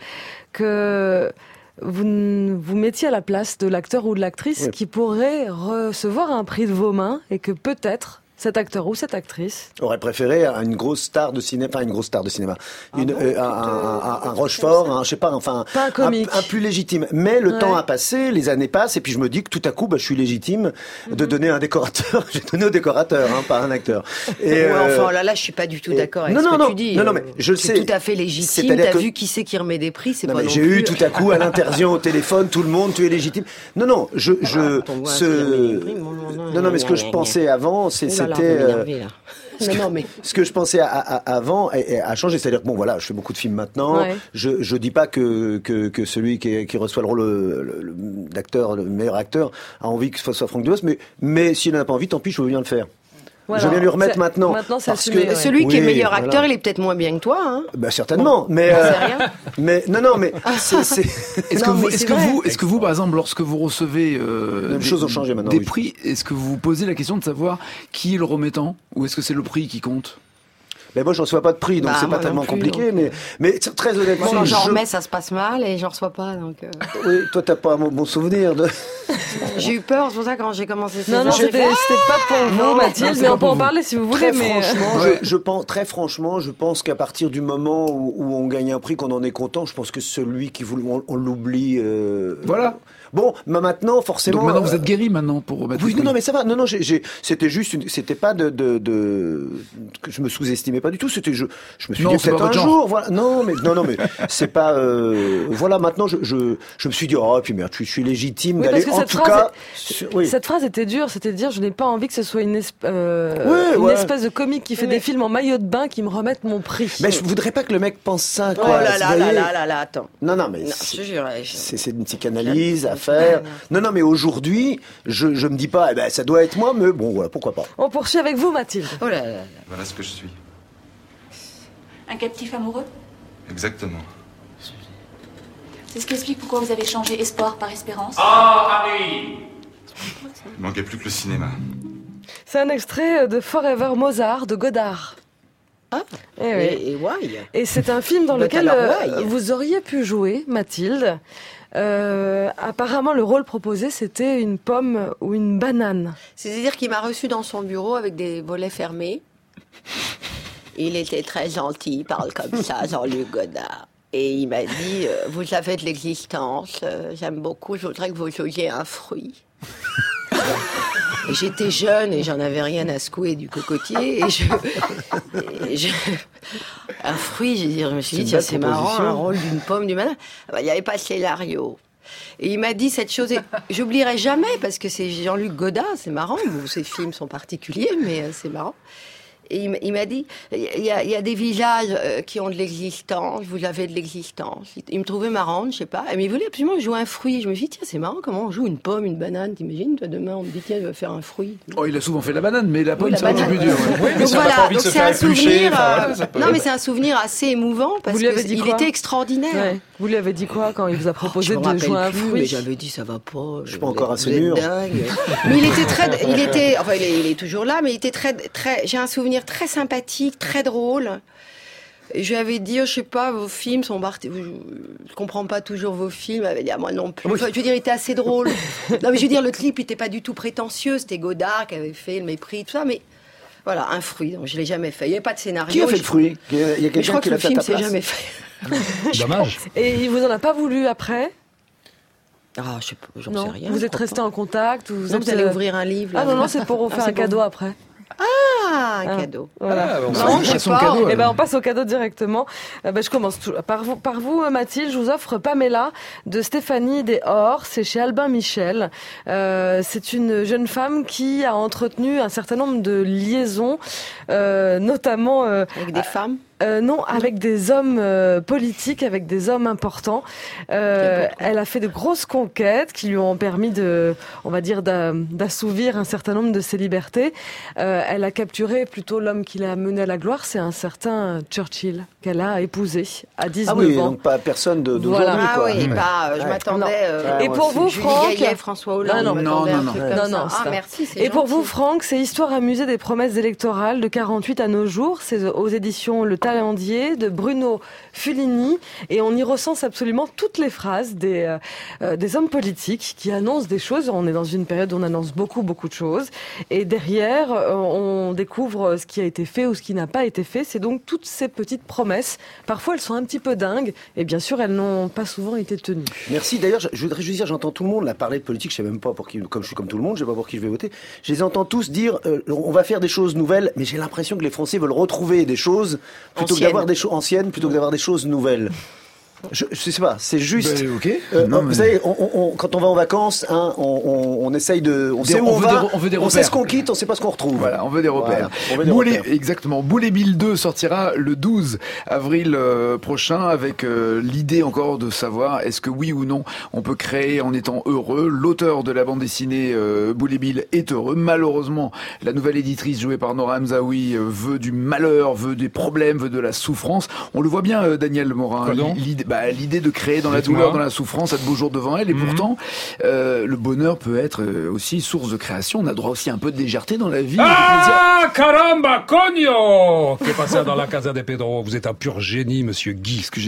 que vous n- vous mettiez à la place de l'acteur ou de l'actrice Oui. qui pourrait recevoir un prix de vos mains et que peut-être cet acteur ou cette actrice... aurait préféré à une grosse star de cinéma, enfin une grosse star de cinéma, Ah une, bon, euh, un, un, un, un Rochefort, un, je sais pas, enfin Pas un comique. un plus légitime. Mais le Ouais. temps a passé, les années passent, et puis je me dis que tout à coup, bah, je suis légitime de donner un décorateur. J'ai donné au décorateur, hein, pas à un acteur. Et, Ouais, euh, enfin, là, là, je suis pas du tout et- d'accord avec non, ce non, que non, tu dis. non, non, mais Euh, je le c'est sais. tout à fait légitime. C'est-à-dire T'as que- vu qui c'est qui remet des prix, c'est Non, pas mais non j'ai plus... eu tout à coup à l'interview au téléphone, tout le monde, tu es légitime. Non, non, je, je, ton voix, ce, c'est jamais les prix, mon- mon- non, non, mais ce que je pensais avant, c'est, Oh là là, c'était, vous euh, m'énervez, là. Non, non, mais... ce que je pensais à, à- à- avant a, a changé. C'est-à-dire que bon, voilà, je fais beaucoup de films maintenant. Ouais. Je, je dis pas que, que, que celui qui, qui reçoit le rôle le- le- le- d'acteur, le meilleur acteur, a envie que ce soit Franck Dubosc, mais, mais s'il n'en a pas envie, tant pis, je veux bien le faire. Voilà. Je viens lui remettre C'est- maintenant. Maintenant, c'est parce assumé, que ouais. Celui qui est Oui, meilleur voilà. acteur, il est peut-être moins bien que toi, hein. Bah, certainement, mais, J'en sais euh, rien. mais non, non, mais c'est, c'est... Est-ce que, Non, vous, mais est-ce c'est que vrai. vous, est-ce que vous, par exemple, lorsque vous recevez euh, Les des, choses ont changé maintenant, des oui. prix, est-ce que vous vous posez la question de savoir qui est le remettant ou est-ce que c'est le prix qui compte? Mais moi, je reçois pas de prix, donc Bah, c'est moi pas non tellement plus, compliqué, donc. mais, mais t- très honnêtement, Moi, quand j'en je- remets, ça se passe mal et j'en reçois pas, donc... euh. oui, toi, t'as pas un bon bon souvenir de. J'ai eu peur, c'est pour ça quand j'ai commencé ces Non, non, c'était c'était pas pour vous, Non, Mathilde, non, mais on pas peut pour en vous. parler si vous voulez. Très mais franchement, je, je pense, très franchement, je pense qu'à partir du moment où, où on gagne un prix, qu'on en est content, je pense que celui qui vous, on, on l'oublie. Euh, Voilà. Bon, mais maintenant, forcément. Donc maintenant, euh, vous êtes guéri maintenant pour remettre Oui, le non, prix. non, mais ça va. Non, non, j'ai, j'ai, c'était juste, une, c'était pas de, de, de, que je me sous-estimais pas du tout. C'était, je, je me suis Non, dit c'est peut-être pas un votre jour, genre. voilà. Non, mais non, non, mais c'est pas. Euh, voilà, maintenant, je, je, je me suis dit, oh, puis merde, je, je suis légitime Oui, d'aller. parce que En cette tout phrase, cas, est- sur- oui. cette phrase était dure, c'était de dire je n'ai pas envie que ce soit une, esp- euh, Ouais, une ouais. espèce de comique qui fait Mais- des films en maillot de bain qui me remettent mon prix. Mais je voudrais pas que le mec pense ça, Oh quoi. là vous là là voyez. là là là, attends. Non, non, mais Non, c'est- je te jure. je- c'est, c'est une psychanalyse à faire. Non, non, mais aujourd'hui, je, je me dis pas, eh ben, ça doit être moi, mais bon, voilà, pourquoi pas. On poursuit avec vous, Mathilde. Oh là là là. Voilà ce que je suis. Un captif amoureux? Exactement. C'est ce qui explique pourquoi vous avez changé espoir par espérance. Ah, Harry Il manquait plus que le cinéma. C'est un extrait de Forever Mozart de Godard. Ah, Eh oui. et, et why? Et c'est un film dans But lequel alors, euh, why vous auriez pu jouer, Mathilde. Euh, apparemment, le rôle proposé, c'était une pomme ou une banane. C'est-à-dire qu'il m'a reçu dans son bureau avec des volets fermés. Il était très gentil, il parle comme ça, Jean-Luc Godard. Et il m'a dit, euh, vous avez de l'existence, euh, j'aime beaucoup, je voudrais que vous jouiez un fruit. Et j'étais jeune et j'en avais rien à secouer du cocotier. Et je, et je- un fruit, je, veux dire, je me suis C'est dit, une tiens, belle c'est marrant, proposition. un rôle d'une pomme, du malin. Ah bah, il n'y avait pas de scénario. Et il m'a dit cette chose, et j'oublierai jamais, parce que c'est Jean-Luc Godard, c'est marrant, bon, ses films sont particuliers, mais euh, c'est marrant. Et il m- il m'a dit, il y, a- il y a des visages euh, qui ont de l'existence, vous avez de l'existence. Il, il me trouvait marrante, je sais pas, mais il voulait absolument jouer un fruit. Je me suis dit, tiens, c'est marrant, comment on joue une pomme, une banane, t'imagines, toi, demain, on me dit, tiens, il va faire un fruit. Oh, il a souvent fait la banane, mais la pomme, Oui, la c'est un peu banane. plus dur. ouais. Oui, mais Donc si on n'a voilà, pas envie de donc se c'est faire un éplucher, souvenir, enfin, euh, voilà, ça peut- non mais c'est un souvenir assez émouvant parce Vous lui avez dit qu'il quoi était extraordinaire. Ouais. Vous lui avez dit quoi quand il vous a proposé Je me de rappelle jouer un plus, fruit? mais j'avais dit ça va pas. Je suis pas encore assez vous êtes mûr. dingue. Mais il était très, il était, enfin il est, il est toujours là, mais il était très, très. J'ai un souvenir très sympathique, très drôle. Et je lui avais dit, oh, je sais pas, vos films sont partis. Je comprends pas toujours vos films. Il m'avait dit, ah, moi non plus. Enfin, je veux dire, il était assez drôle. Non, mais je veux dire, le clip, il était pas du tout prétentieux. C'était Godard qui avait fait Le Mépris, tout ça, mais. Voilà, un fruit. Donc je l'ai jamais fait. Il n'y avait pas de scénario. Qui a fait le Je- fruit Il y a, il y a Mais je quelqu'un crois qui que l'a le fait à film ta s'est place. jamais fait. Dommage. Et il vous en a pas voulu après? Ah, je sais pas, j'en sais Non. rien. Vous je êtes crois resté pas. en contact? Vous, Non, êtes, vous allez euh, ouvrir un livre. Ah là. non, non, c'est pour vous Ah, faire c'est un bon. cadeau après. Ah, un Ah. cadeau. Voilà. Ah, bon, Non, ça- je sais passe au pas. cadeau, Eh ben, alors. on passe au cadeau directement. Euh, ben, je commence tout- par vous, par vous, euh, Mathilde. Je vous offre Pamela de Stéphanie Deshors. C'est chez Albin Michel. Euh, c'est une jeune femme qui a entretenu un certain nombre de liaisons, euh, notamment euh, Avec des femmes. euh, non, avec des hommes euh, politiques, avec des hommes importants. Euh, elle a fait de grosses conquêtes qui lui ont permis de, on va dire, d'a- d'assouvir un certain nombre de ses libertés. Euh, elle a capturé plutôt l'homme qui l'a mené à la gloire, c'est un certain Churchill qu'elle a épousé à dix-neuf Ah oui, ans. donc pas personne de- d'aujourd'hui, Voilà. Ah quoi. oui, Ouais. pas. euh, je Ouais. m'attendais. Non. euh, Et ouais, pour c'est vous, Julie Franck Gaillet, François Hollande. Non, non, je non, m'attendais à un non, truc non. comme Non, ça. non, Ah, ça. merci. c'est Et pour gentil. vous, Franck, c'est Histoire amusée des promesses électorales de quarante-huit à nos jours. C'est aux éditions Le Talendier de Bruno Fulini. Et on y recense absolument toutes les phrases des, euh, euh, des hommes politiques qui annoncent des choses. On est dans une période où on annonce beaucoup, beaucoup de choses. Et derrière, euh, on découvre ce qui a été fait ou ce qui n'a pas été fait. C'est donc toutes ces petites promesses. Parfois, elles sont un petit peu dingues. Et bien sûr, elles n'ont pas souvent été tenues. Merci. D'ailleurs, je je voudrais juste dire, j'entends tout le monde là parler de politique. Je sais même pas pour qui, comme je suis comme tout le monde, je sais pas pour qui je vais voter. Je les entends tous dire, euh, on va faire des choses nouvelles, mais j'ai l'impression que les Français veulent retrouver des choses plutôt que Anciennes. d'avoir des choses anciennes, plutôt que d'avoir des choses nouvelles. Je, je sais pas, c'est juste. Ben, ok. Euh, Non, Vous mais- savez, on, on- on- quand on va en vacances, hein, on, on, on essaye de, on Des- sait où on on, veut va, des- on veut des on sait repères. ce qu'on quitte, on sait pas ce qu'on retrouve. Voilà, on veut des repères. Voilà, on veut des Boulet, repères. exactement. Boulet Bill deux sortira le douze avril euh, prochain avec euh, l'idée encore de savoir est-ce que oui ou non on peut créer en étant heureux. L'auteur de la bande dessinée euh, Boulet Bill est heureux. Malheureusement, la nouvelle éditrice jouée par Nora Hamzaoui euh, veut du malheur, veut des problèmes, veut de la souffrance. On le voit bien, euh, Daniel Morin. Quoi donc L'idée, bah, l'idée de créer dans la Dites-moi. douleur, dans la souffrance, a de beaux jours devant elle. Et Mhm. pourtant, euh, le bonheur peut être euh, aussi source de création. On a droit aussi à un peu de légèreté dans la vie. Ah, caramba, cogno! Que passa dans la Casa de Pedro? Vous êtes un pur génie, monsieur Guy. Qu'est-ce que j'ai dit?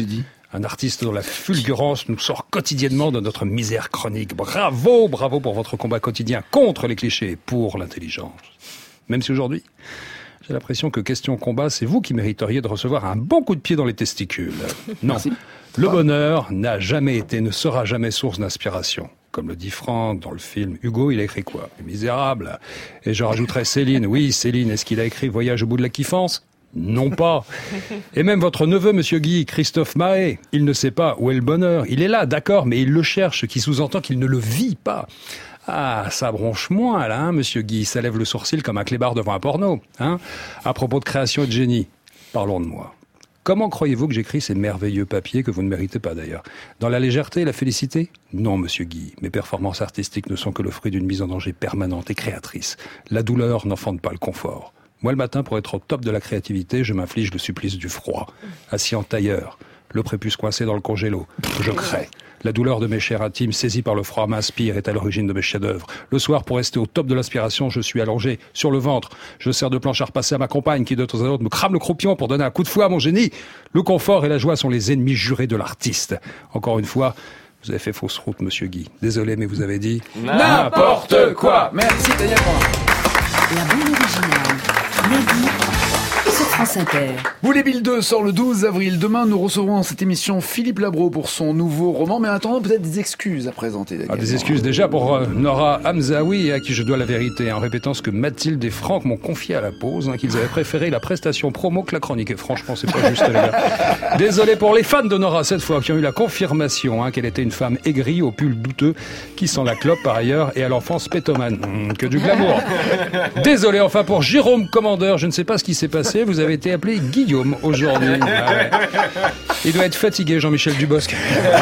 Un artiste dont la fulgurance nous sort quotidiennement de notre misère chronique. Bravo, bravo pour votre combat quotidien contre les clichés, pour l'intelligence. Même si aujourd'hui, j'ai l'impression que question combat, c'est vous qui mériteriez de recevoir un bon coup de pied dans les testicules. Non, Merci. Le bonheur n'a jamais été, ne sera jamais source d'inspiration. Comme le dit Franck dans le film Hugo, il a écrit quoi ? Les Misérables. Et je rajouterais Céline. Oui, Céline, est-ce qu'il a écrit Voyage au bout de la kiffance ? Non pas. Et même votre neveu, monsieur Guy, Christophe Mahé, il ne sait pas où est le bonheur. Il est là, d'accord, mais il le cherche, ce qui sous-entend qu'il ne le vit pas. Ah, ça bronche moins, là, hein, monsieur Guy. Ça lève le sourcil comme un clébard devant un porno. Hein. À propos de création et de génie, parlons de moi. Comment croyez-vous que j'écris ces merveilleux papiers que vous ne méritez pas d'ailleurs ? Dans la légèreté et la félicité ? Non, monsieur Guy. Mes performances artistiques ne sont que le fruit d'une mise en danger permanente et créatrice. La douleur n'enfante pas le confort. Moi, le matin, pour être au top de la créativité, je m'inflige le supplice du froid. Assis en tailleur, le prépuce coincé dans le congélo, je crée. La douleur de mes chairs intimes, saisie par le froid, m'inspire et est à l'origine de mes chefs-d'œuvre. Le soir, pour rester au top de l'inspiration, je suis allongé sur le ventre. Je sers de planche à repasser à ma compagne qui, de temps à autre, me crame le croupion pour donner un coup de fouet à mon génie. Le confort et la joie sont les ennemis jurés de l'artiste. Encore une fois, vous avez fait fausse route, monsieur Guy. Désolé, mais vous avez dit n'importe quoi. Merci, Daniel. La bande originale. Mehdi sur France Inter. Boulet Bill deux sort le douze avril. Demain, nous recevrons dans cette émission Philippe Labro pour son nouveau roman. Mais en attendant, peut-être des excuses à présenter. Ah, des excuses déjà pour euh, Nora Hamzaoui, à qui je dois la vérité, en répétant ce que Mathilde et Franck m'ont confié à la pause, hein, qu'ils avaient préféré la prestation promo que la chronique. Et franchement, c'est pas juste, les gars. Désolé pour les fans de Nora, cette fois, qui ont eu la confirmation hein, qu'elle était une femme aigrie, au pull douteux, qui sent la clope par ailleurs, et à l'enfance pétomane. Mmh, que du glamour. Désolé enfin pour Jérôme Commandeur, je ne sais pas ce qui s'est passé, vous avez été appelé Guillaume aujourd'hui. Ah ouais. Il doit être fatigué, Jean-Michel Dubosc.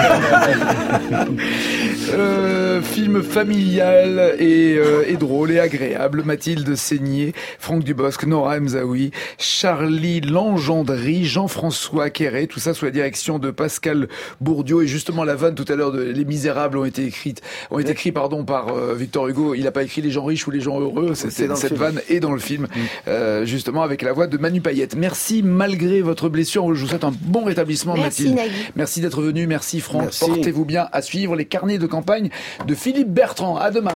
euh, film familial et, euh, et drôle et agréable. Mathilde Seigné, Franck Dubosc, Nora Hamzaoui, Charlie Langendry, Jean-François Quéré, tout ça sous la direction de Pascal Bourdieu. Et justement, la vanne tout à l'heure de Les Misérables ont été écrites, ont été écrits pardon par euh, Victor Hugo. Il n'a pas écrit Les gens riches ou Les gens heureux. C'est, c'est, cette vanne est dans le film, mmh. euh, justement avec la voix de Manu Payette. Merci malgré votre blessure. Je vous souhaite un bon rétablissement, merci, Mathilde. Nagui. Merci d'être venu. Merci Franck. Merci. Portez-vous bien. À suivre les carnets de campagne de Philippe Bertrand. À demain.